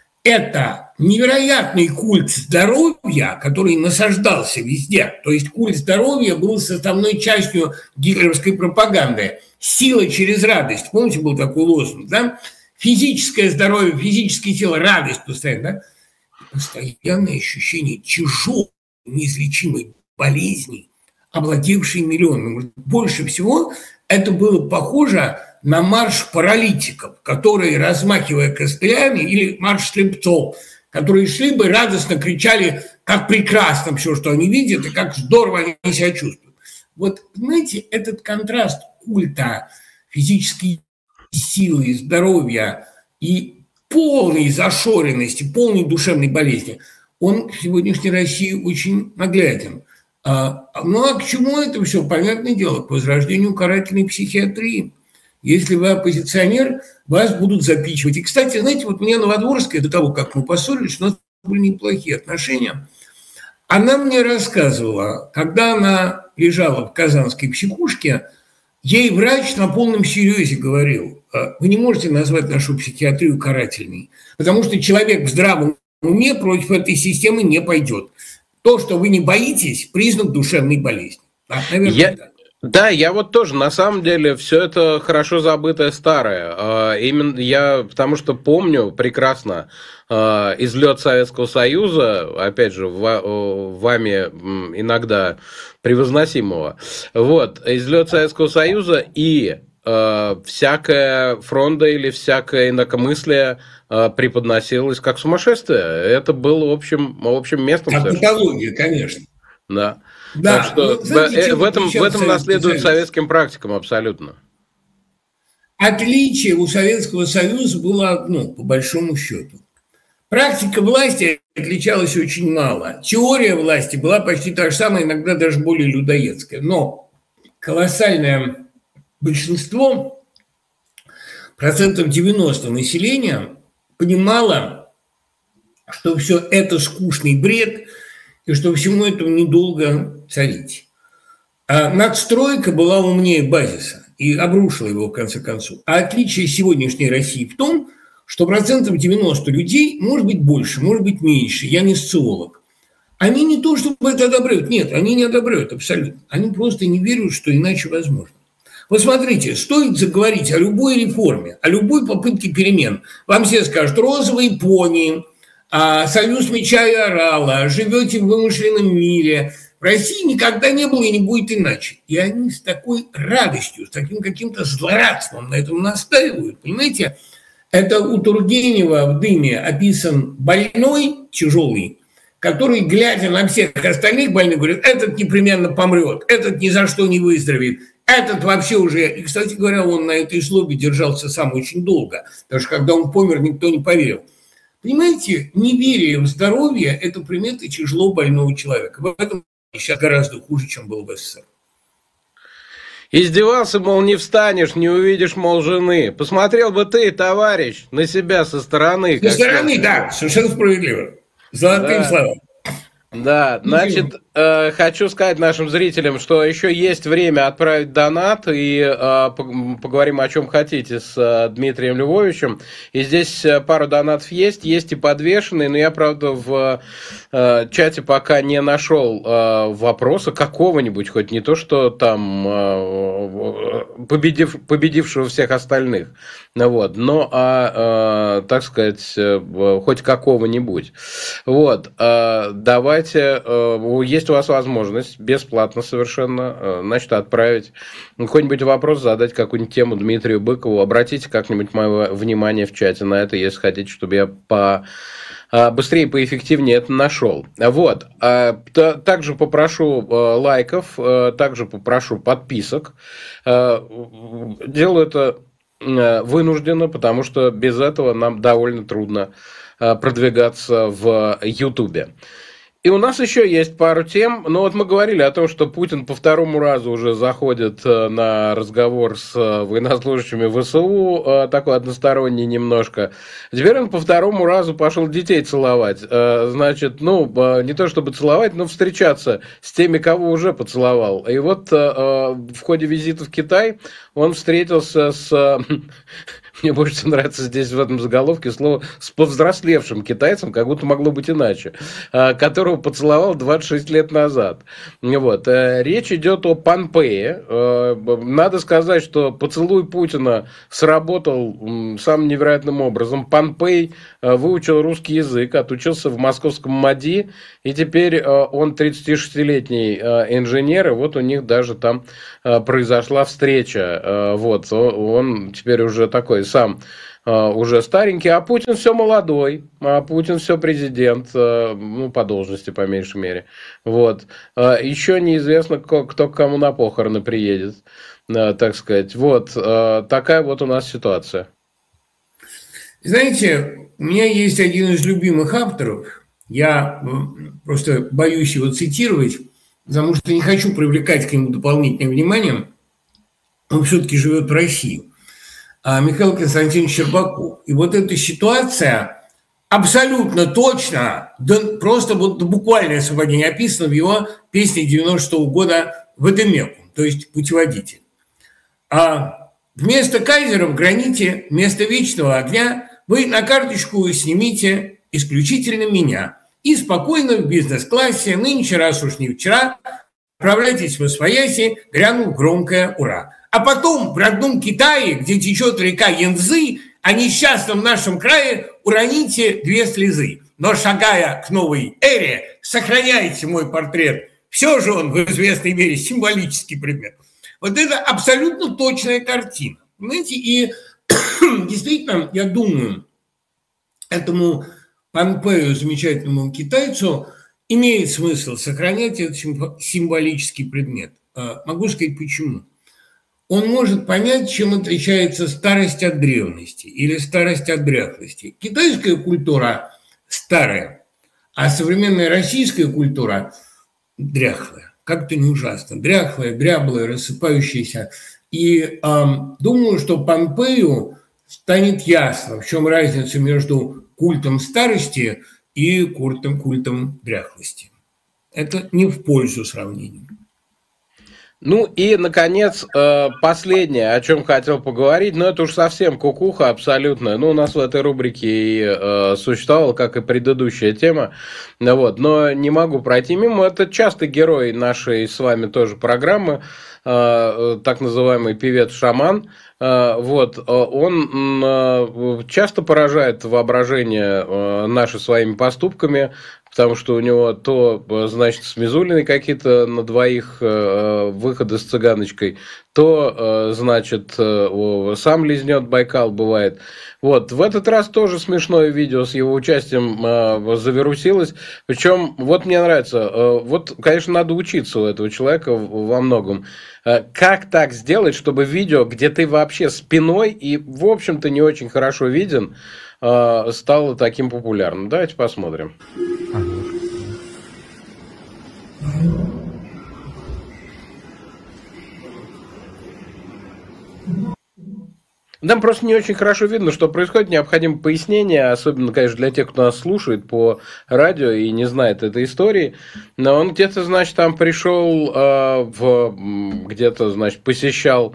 это невероятный культ здоровья, который насаждался везде. То есть культ здоровья был составной частью гитлеровской пропаганды. Сила через радость. Помните, был такой лозунг, да? Физическое здоровье, физическое тело, радость постоянно, да? Постоянное ощущение тяжелой, неизлечимой болезни, овладевшей миллионами. Больше всего это было похоже на марш паралитиков, которые, размахивая костылями, или марш слепцов, которые шли бы, радостно кричали, как прекрасно все, что они видят, и как здорово они себя чувствуют. Вот, понимаете, этот контраст культа физической силы, здоровья и полной зашоренности, полной душевной болезни, он в сегодняшней России очень нагляден. Ну а к чему это все? Понятное дело, к возрождению карательной психиатрии. Если вы оппозиционер, вас будут запичивать. И, кстати, знаете, вот мне Новодворская, до того, как мы поссорились, у нас были неплохие отношения, она мне рассказывала, когда она лежала в казанской психушке, ей врач на полном серьезе говорил: вы не можете назвать нашу психиатрию карательной, потому что человек в здравом уме против этой системы не пойдет. То, что вы не боитесь, признак душевной болезни. Да, наверное, так. Да, я вот тоже, на самом деле, все это хорошо забытое старое. Именно я, потому что помню прекрасно излет Советского Союза, опять же, вами иногда превозносимого. Вот, излет Советского Союза и всякое фронда или всякое инакомыслие преподносилось как сумасшествие. Это было общим местом. Как патология, конечно. Да. Да, так что знаете, в этом наследует советским практикам абсолютно. Отличие у Советского Союза было одно, по большому счету. Практика власти отличалась очень мало. Теория власти была почти та же самая, иногда даже более людоедская. Но колоссальное большинство, 90% населения, понимало, что все это скучный бред, и что всему этому недолго царить. А надстройка была умнее базиса и обрушила его в конце концов. А отличие сегодняшней России в том, что 90% людей, может быть больше, может быть меньше, я не социолог, они не то чтобы это одобряют, нет, они не одобряют абсолютно, они просто не верят, что иначе возможно. Вот смотрите, стоит заговорить о любой реформе, о любой попытке перемен, вам все скажут: розовые пони, союз меча и орала, живете в вымышленном мире. В России никогда не было и не будет иначе. И они с такой радостью, с таким каким-то злорадством на этом настаивают. Понимаете, это у Тургенева в «Дыме» описан больной тяжелый, который, глядя на всех остальных больных, говорит: этот непременно помрет, этот ни за что не выздоровеет, этот вообще уже... И, кстати говоря, он на этой злобе держался сам очень долго, потому что когда он помер, никто не поверил. Понимаете, неверие в здоровье – это примета тяжело больного человека. В этом сейчас гораздо хуже, чем было в СССР. Издевался, мол, не встанешь, не увидишь, мол, жены. Посмотрел бы ты, товарищ, на себя со стороны. Со стороны, да, совершенно справедливо. Золотые слова. Да, значит, хочу сказать нашим зрителям, что еще есть время отправить донат, и поговорим о чем хотите с Дмитрием Львовичем. И здесь пару донатов есть и подвешенные, но я, правда, в чате пока не нашел вопроса какого-нибудь, хоть не то, что там победившего всех остальных, вот, но, так сказать, хоть какого-нибудь. Вот, давайте, есть у вас возможность, бесплатно совершенно, значит, отправить какой-нибудь вопрос, задать какую-нибудь тему Дмитрию Быкову. Обратите как-нибудь мое внимание в чате на это, если хотите, чтобы я быстрее, поэффективнее это нашел. Вот. Также попрошу лайков, также попрошу подписок. Делаю это вынужденно, потому что без этого нам довольно трудно продвигаться в Ютубе. И у нас еще есть пару тем, но вот мы говорили о том, что Путин по второму разу уже заходит на разговор с военнослужащими ВСУ, такой односторонний немножко. Теперь он по второму разу пошел детей целовать. Значит, не то чтобы целовать, но встречаться с теми, кого уже поцеловал. И вот в ходе визита в Китай он встретился с... Мне больше всего нравится здесь в этом заголовке слово «с повзрослевшим китайцем», как будто могло быть иначе, которого поцеловал 26 лет назад. Вот. Речь идет о Пан Пэе. Надо сказать, что поцелуй Путина сработал самым невероятным образом. Пан Пэй выучил русский язык, отучился в московском МАДИ, и теперь он 36-летний инженер, и вот у них даже там произошла встреча. Вот. Он теперь уже такой сам уже старенький, а Путин все молодой, а Путин все президент, по должности, по меньшей мере. Вот. Еще неизвестно, кто к кому на похороны приедет, так сказать. Вот. Такая вот у нас ситуация. Знаете, у меня есть один из любимых авторов, я просто боюсь его цитировать, потому что не хочу привлекать к нему дополнительное внимание. Он все-таки живет в России. Михаил Константинович Щербаков. И вот эта ситуация абсолютно точно, да просто вот буквальное совпадение описано в его песне 96-го года «Водомекум», то есть «Путеводитель». Вместо кайзера в граните, вместо вечного огня вы на карточку снимите исключительно меня. И спокойно в бизнес-классе, нынче, раз уж не вчера, отправляйтесь в освояси, грянув громкое «Ура!». А потом в родном Китае, где течет река Янцзы, о несчастном нашем крае уроните 2 слезы. Но шагая к новой эре, сохраняйте мой портрет. Все же он в известной мере символический предмет. Вот это абсолютно точная картина. Понимаете? И действительно, я думаю, этому Помпею, замечательному китайцу, имеет смысл сохранять этот символический предмет. Могу сказать, почему. Он может понять, чем отличается старость от древности или старость от дряхлости. Китайская культура старая, а современная российская культура дряхлая. Как-то не ужасно. Дряхлая, дряблая, рассыпающаяся. И думаю, что Помпею станет ясно, в чем разница между культом старости и культом дряхлости. Это не в пользу сравнения. Ну и, наконец, последнее, о чем хотел поговорить, но это уж совсем кукуха абсолютная. Ну, у нас в этой рубрике и существовала, как и предыдущая тема, вот, но не могу пройти мимо. Это частый герой нашей с вами тоже программы, так называемый певец-шаман. Вот, он часто поражает воображение наше своими поступками, потому что у него то, значит, с Мизулиной какие-то на двоих выходы с цыганочкой, то, значит, сам лизнет Байкал, бывает. Вот, в этот раз тоже смешное видео с его участием завирусилось. Причем, вот мне нравится, вот, конечно, надо учиться у этого человека во многом. Как так сделать, чтобы видео, где ты вообще спиной и, в общем-то, не очень хорошо виден, стало таким популярным? Давайте посмотрим. Там просто не очень хорошо видно, что происходит, необходимо пояснение, особенно, конечно, для тех, кто нас слушает по радио и не знает этой истории. Но он где-то, значит, там пришел, где-то, значит, посещал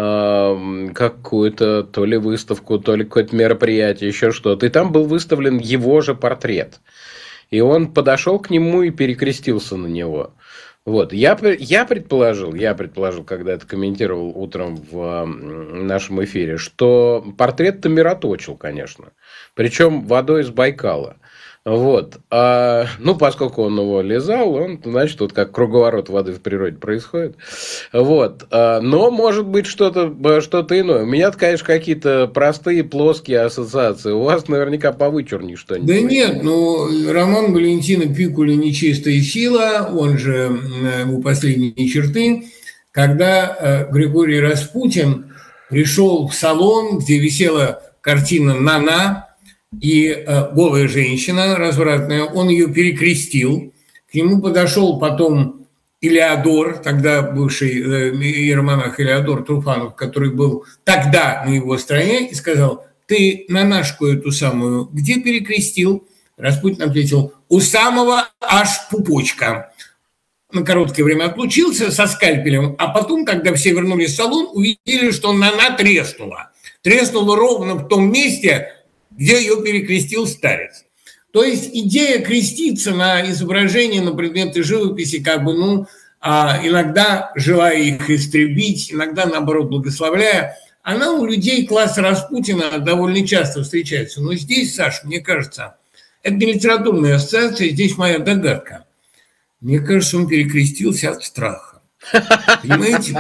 какую-то то ли выставку, то ли какое-то мероприятие, еще что-то. И там был выставлен его же портрет. И он подошел к нему и перекрестился на него. Вот, я предположил, когда это комментировал утром в нашем эфире, что портрет-то мироточил, конечно, причем водой из Байкала. Вот, ну, поскольку он его лизал, он, значит, вот как круговорот воды в природе происходит. Вот, но может быть что-то иное. У меня-то, конечно, какие-то простые, плоские ассоциации. У вас наверняка повычурнее что-нибудь. Да нет, ну, роман Валентина Пикуля «Нечистая сила», он же его последние черты, когда Григорий Распутин пришел в салон, где висела картина «Нана», и голая женщина развратная, он ее перекрестил, к нему подошел потом Илеодор, тогда бывший иеромонах Илеодор Труфанов, который был тогда на его стороне, и сказал: ты нанашку эту самую где перекрестил? Распутин ответил: у самого аж пупочка. На короткое время отлучился со скальпелем, а потом, когда все вернулись в салон, увидели, что нана треснула. Треснула ровно в том месте, где ее перекрестил старец. То есть идея креститься на изображения, на предметы живописи, как бы, иногда желая их истребить, иногда, наоборот, благословляя, она у людей класса Распутина довольно часто встречается. Но здесь, Саша, мне кажется, это не литературная ассоциация, здесь моя догадка. Мне кажется, он перекрестился от страха. Понимаете?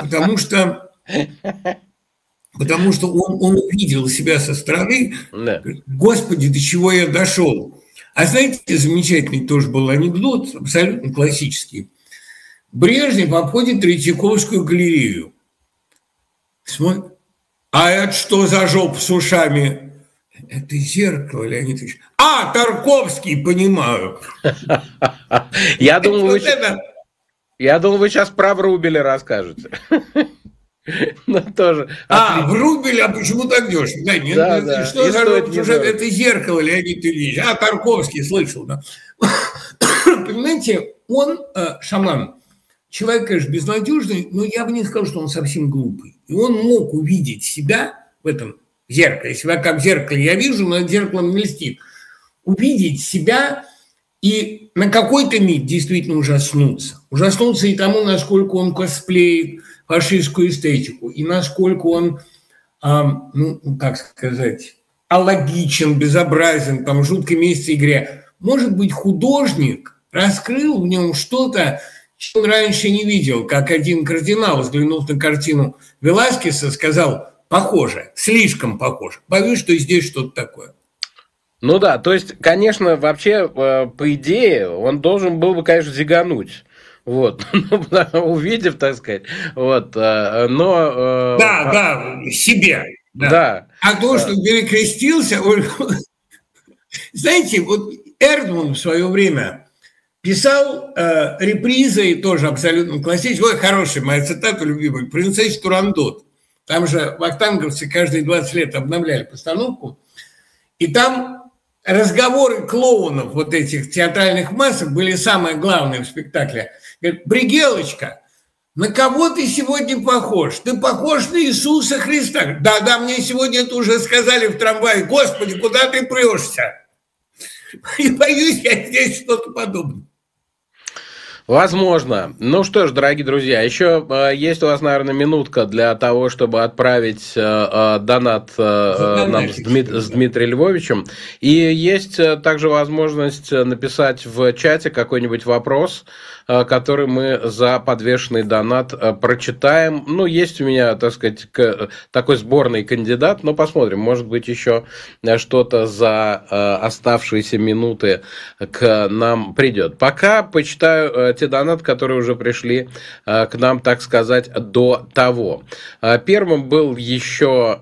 Потому что он увидел себя со стороны. Да. Господи, до чего я дошел. А знаете, замечательный тоже был анекдот, абсолютно классический. Брежнев обходит Третьяковскую галерею. Смотрит: а это что за жопа с ушами? Это зеркало, Леонид Ильич. Тарковский, понимаю. Я думал, вы сейчас про Врубеля расскажете. Ну, тоже. Врубель, а почему так дешево? Да, нет, Да, нет, да. что И за стоит недорого. это зеркало, Леонид Ильич? Тарковский, слышал, да? Понимаете, он, шаман, человек, конечно, безнадежный, но я бы не сказал, что он совсем глупый. И он мог увидеть себя в этом зеркале. Себя как в зеркале я вижу, но зеркалом не льстит. Увидеть себя и на какой-то миг действительно ужаснуться. Ужаснуться и тому, насколько он косплеит фашистскую эстетику, и насколько он, как сказать, алогичен, безобразен, там, жуткой месяце игре. Может быть, художник раскрыл в нем что-то, что он раньше не видел, как один кардинал, взглянув на картину Веласкеса, сказал: похоже, слишком похоже. Боюсь, что здесь что-то такое. Ну да, то есть, конечно, вообще, по идее, он должен был бы, конечно, зигануть. Вот, увидев, так сказать, вот, но... Да, себе. Да. А то, что перекрестился... Знаете, вот Эрдман в свое время писал репризой, тоже абсолютно классической, хорошая моя цитата любимая, «Принцесса Турандот». Там же вахтанговцы каждые 20 лет обновляли постановку, и там разговоры клоунов, вот этих театральных масок, были самое главное в спектакле. Говорит: Бригелочка, на кого ты сегодня похож? Ты похож на Иисуса Христа. Да, мне сегодня это уже сказали в трамвае. Господи, куда ты прешься? И боюсь, я здесь что-то подобное. Возможно. Ну что ж, дорогие друзья, еще есть у вас, наверное, минутка для того, чтобы отправить донат нам с Дмитрием Львовичем. И есть также возможность написать в чате какой-нибудь вопрос, который мы за подвешенный донат прочитаем. Ну, есть у меня, так сказать, такой сборный кандидат, но посмотрим, может быть, еще что-то за оставшиеся минуты к нам придет. Пока почитаю те донаты, которые уже пришли к нам, так сказать, до того. Первым был еще,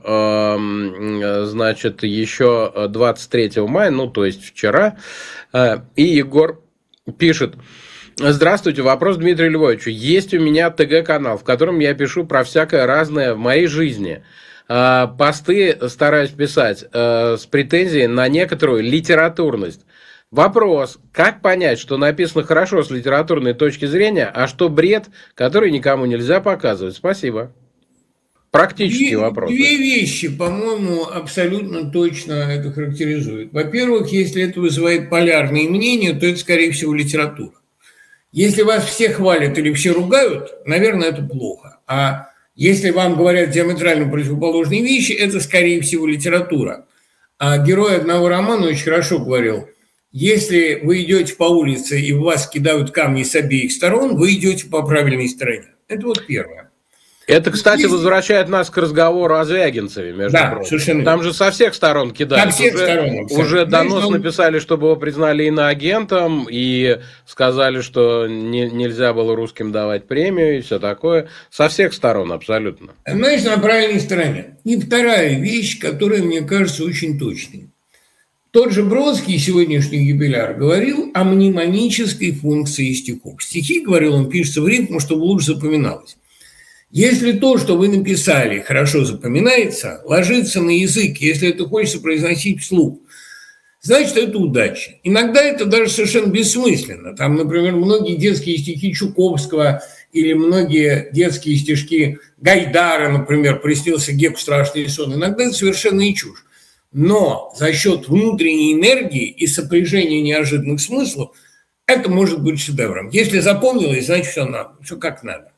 значит, еще 23 мая, ну, то есть вчера, и Егор пишет: здравствуйте, вопрос Дмитрию Львовичу. Есть у меня ТГ-канал, в котором я пишу про всякое разное в моей жизни. Посты стараюсь писать с претензией на некоторую литературность. Вопрос: как понять, что написано хорошо с литературной точки зрения, а что бред, который никому нельзя показывать? Спасибо. Практический вопрос. Две вещи, по-моему, абсолютно точно это характеризуют. Во-первых, если это вызывает полярные мнения, то это, скорее всего, литература. Если вас все хвалят или все ругают, наверное, это плохо. А если вам говорят диаметрально противоположные вещи, это, скорее всего, литература. А герой одного романа очень хорошо говорил: если вы идете по улице и в вас кидают камни с обеих сторон, вы идете по правильной стороне. Это вот первое. Это, кстати, возвращает нас к разговору о Звягинцеве, между прочим. Совершенно. Там же со всех сторон кидали. Со всех сторон. Уже донос написали, чтобы его признали иноагентом, и сказали, что нельзя было русским давать премию и все такое. Со всех сторон абсолютно. Знаешь, на правильной стороне. И вторая вещь, которая, мне кажется, очень точной. Тот же Бродский, сегодняшний юбиляр, говорил о мнемонической функции стихов. Стихи, говорил он, пишутся в рифму, чтобы лучше запоминалось. Если то, что вы написали, хорошо запоминается, ложится на язык, если это хочется произносить вслух, значит, это удача. Иногда это даже совершенно бессмысленно. Там, например, многие детские стихи Чуковского или многие детские стишки Гайдара, например, «Приснился Геку страшный сон». Иногда это совершенно чушь. Но за счет внутренней энергии и сопряжения неожиданных смыслов это может быть шедевром. Если запомнилось, значит, все надо, все как надо.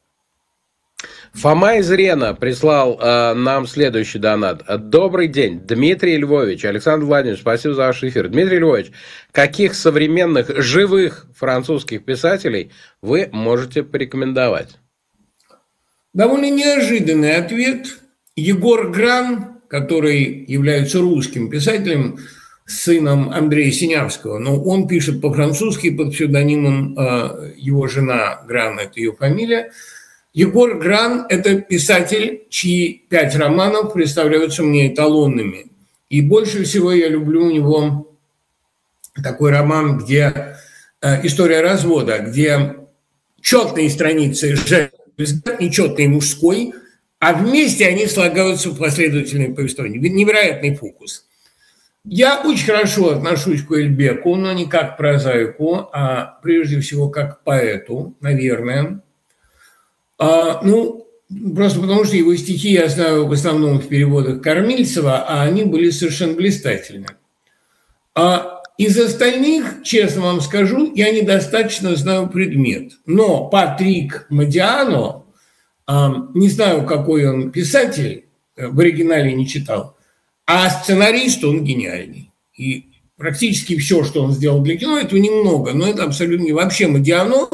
Фома из Рена прислал нам следующий донат. Добрый день, Дмитрий Львович. Александр Владимирович, спасибо за ваш эфир. Дмитрий Львович, каких современных живых французских писателей вы можете порекомендовать? Довольно неожиданный ответ. Егор Гран, который является русским писателем, сыном Андрея Синявского, но он пишет по-французски под псевдонимом его жена Гран, это ее фамилия. Егор Гран – это писатель, чьи 5 романов представляются мне эталонными. И больше всего я люблю у него такой роман, где история развода, где четные страницы женский взгляд, нечетный мужской, а вместе они слагаются в последовательное повествование. Невероятный фокус. Я очень хорошо отношусь к Уэльбеку, но не как к прозаику, а прежде всего как к поэту, наверное. Просто потому, что его стихи я знаю в основном в переводах Кормильцева, а они были совершенно блистательны. Из остальных, честно вам скажу, я недостаточно знаю предмет. Но Патрик Модиано, не знаю, какой он писатель, в оригинале не читал, а сценарист он гениальный. И практически все, что он сделал для кино, этого немного, но это абсолютно не. Вообще Модиано,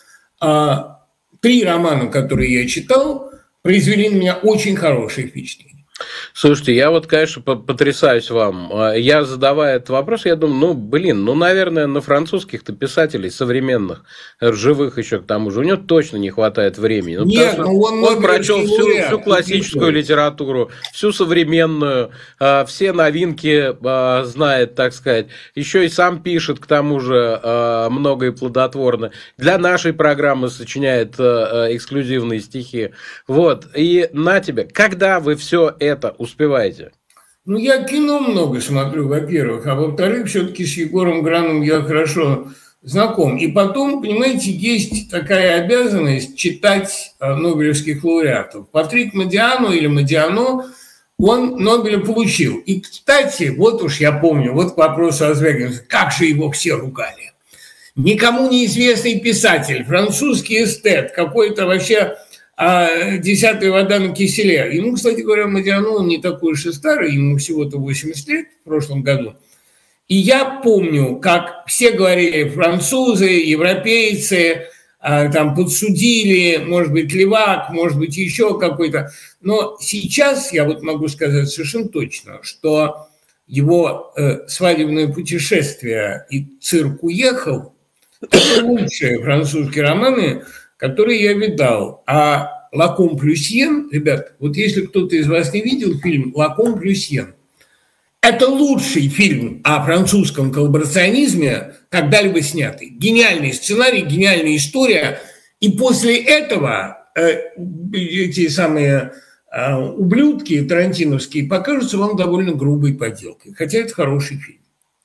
3 романа, которые я читал, произвели на меня очень хорошее впечатление. Слушайте, я вот, конечно, потрясаюсь вам. Я, задавая этот вопрос, я думаю, наверное, на французских-то писателей современных, живых еще к тому же, у него точно не хватает времени. Нет, он прочел всю классическую литературу, всю современную, все новинки знает, так сказать. Еще и сам пишет, к тому же, много и плодотворно. Для нашей программы сочиняет эксклюзивные стихи. Вот. И на тебе, когда вы все это успеваете? Я кино много смотрю, во-первых, а во-вторых, все-таки с Егором Граном я хорошо знаком. И потом, понимаете, есть такая обязанность читать нобелевских лауреатов. Патрик Модиано или Модиано, он Нобеля получил. И, кстати, вот уж я помню, вот к вопросу о Звягинце, как же его все ругали. Никому неизвестный писатель, французский эстет, какой-то вообще... 10-я вода на киселе. Ему, кстати говоря, Модиано, он не такой уж и старый, ему всего-то 80 лет в прошлом году. И я помню, как все говорили, французы, европейцы, там подсудили, может быть, Левак, может быть, еще какой-то. Но сейчас я вот могу сказать совершенно точно, что его свадебное путешествие и «Цирк уехал» – это лучшие французские романы, которые я видал. А «Ла Комплюсьен», ребят, вот если кто-то из вас не видел фильм «Ла Комплюсьен», это лучший фильм о французском коллаборационизме, когда-либо снятый. Гениальный сценарий, гениальная история. И после этого эти самые ублюдки тарантиновские покажутся вам довольно грубой подделкой. Хотя это хороший фильм.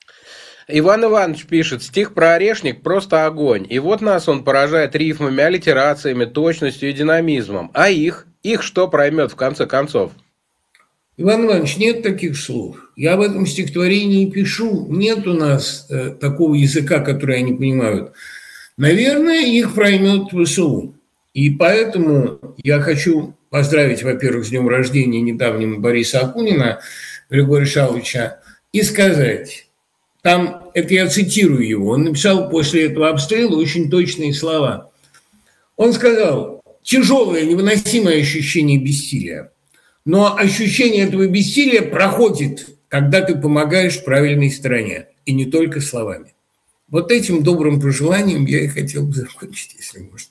Иван Иванович пишет, стих про орешник просто огонь. И вот нас он поражает рифмами, аллитерациями, точностью и динамизмом. А их что проймет в конце концов? Иван Иванович, нет таких слов. Я в этом стихотворении пишу. Нет у нас такого языка, который они понимают. Наверное, их проймет ВСУ. И поэтому я хочу поздравить, во-первых, с днем рождения недавнего Бориса Акунина, Григория Шаловича, и сказать... Там, это я цитирую его, он написал после этого обстрела очень точные слова. Он сказал, тяжелое, невыносимое ощущение бессилия. Но ощущение этого бессилия проходит, когда ты помогаешь правильной стороне, и не только словами. Вот этим добрым пожеланием я и хотел бы закончить, если можно.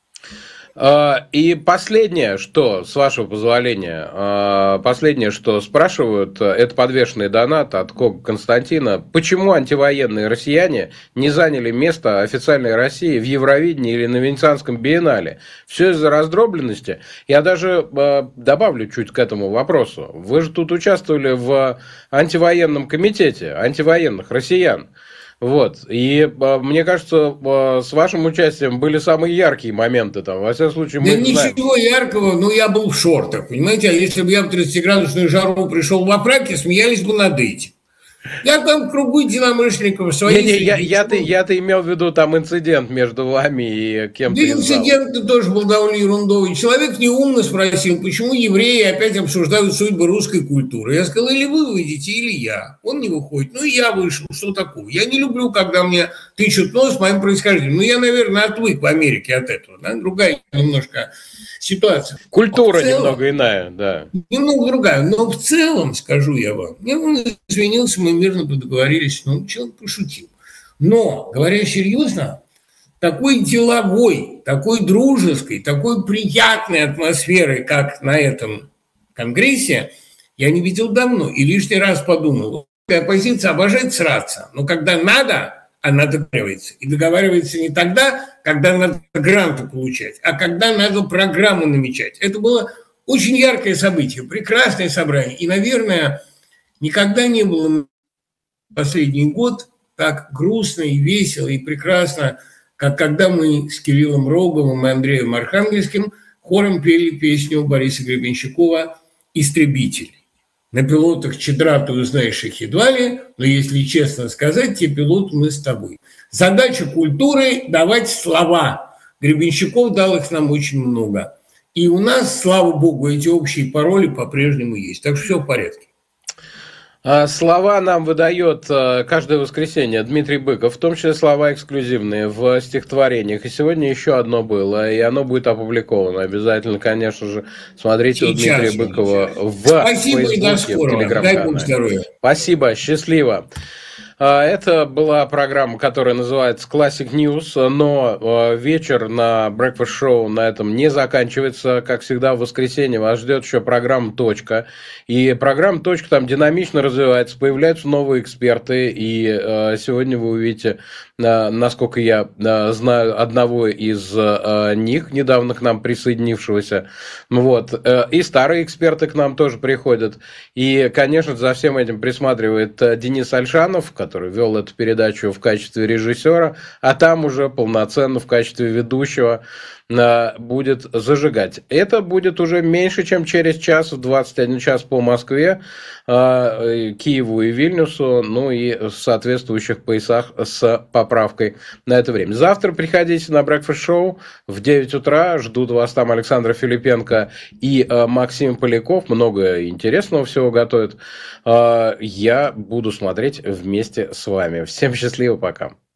И последнее, что, с вашего позволения, последнее, что спрашивают, это подвешенный донат от Кога Константина. Почему антивоенные россияне не заняли место официальной России в Евровидении или на Венецианском биеннале? Все из-за раздробленности. Я даже добавлю чуть к этому вопросу. Вы же тут участвовали в антивоенном комитете антивоенных россиян. Вот, и мне кажется, с вашим участием были самые яркие моменты там, во всяком случае, мы ничего яркого, я был в шортах, понимаете, а если бы я в 30-градусную жару пришел в фраке, смеялись бы над этим. Я там в кругу единомышленников своих... Я-то имел в виду там инцидент между вами и кем-то. Да инцидент тоже был довольно ерундовый. Человек неумно спросил, почему евреи опять обсуждают судьбы русской культуры. Я сказал, или вы выйдете, или я. Он не выходит. И я вышел. Что такого? Я не люблю, когда мне тычут нос моим происхождением. Я, наверное, отвык в Америке от этого. Да? Другая немножко ситуация. Культура немного иная, да. Немного другая. Но в целом, скажу я вам, он извинился, мы мирно договорились, человек пошутил. Но, говоря серьезно, такой деловой, такой дружеской, такой приятной атмосферы, как на этом конгрессе, я не видел давно. И лишний раз подумал, оппозиция обожает сраться, но когда надо, она договаривается. И договаривается не тогда, когда надо гранты получать, а когда надо программу намечать. Это было очень яркое событие, прекрасное собрание. И, наверное, никогда не было последний год так грустно и весело и прекрасно, как когда мы с Кириллом Роговым и Андреем Архангельским хором пели песню Бориса Гребенщикова «Истребитель». На пилотах Чедра ты узнаешь их едва ли, но если честно сказать, те пилоты мы с тобой. Задача культуры – давать слова. Гребенщиков дал их нам очень много. И у нас, слава богу, эти общие пароли по-прежнему есть. Так что все в порядке. Слова нам выдает каждое воскресенье Дмитрий Быков, в том числе слова эксклюзивные в стихотворениях. И сегодня еще одно было, и оно будет опубликовано. Обязательно, конечно же, смотрите у Дмитрия Быкова в Фейсбуке, в Телеграм-канале. Дай Бог здоровья. Спасибо, счастливо. Это была программа, которая называется Classic News, но вечер на Breakfast Show на этом не заканчивается. Как всегда, в воскресенье вас ждет еще программа «Точка». И программа «Точка» там динамично развивается, появляются новые эксперты. И сегодня вы увидите, насколько я знаю, одного из них, недавно к нам присоединившегося. Вот. И старые эксперты к нам тоже приходят. И, конечно, за всем этим присматривает Денис Альшанов, который вел эту передачу в качестве режиссера, а там уже полноценно в качестве ведущего будет зажигать. Это будет уже меньше, чем через час, в 21 час по Москве, Киеву и Вильнюсу, ну и в соответствующих поясах с поправкой на это время. Завтра приходите на Breakfast Show в 9 утра. Ждут вас там Александр Филипенко и Максим Поляков. Много интересного всего готовят. Я буду смотреть вместе с вами. Всем счастливо, пока.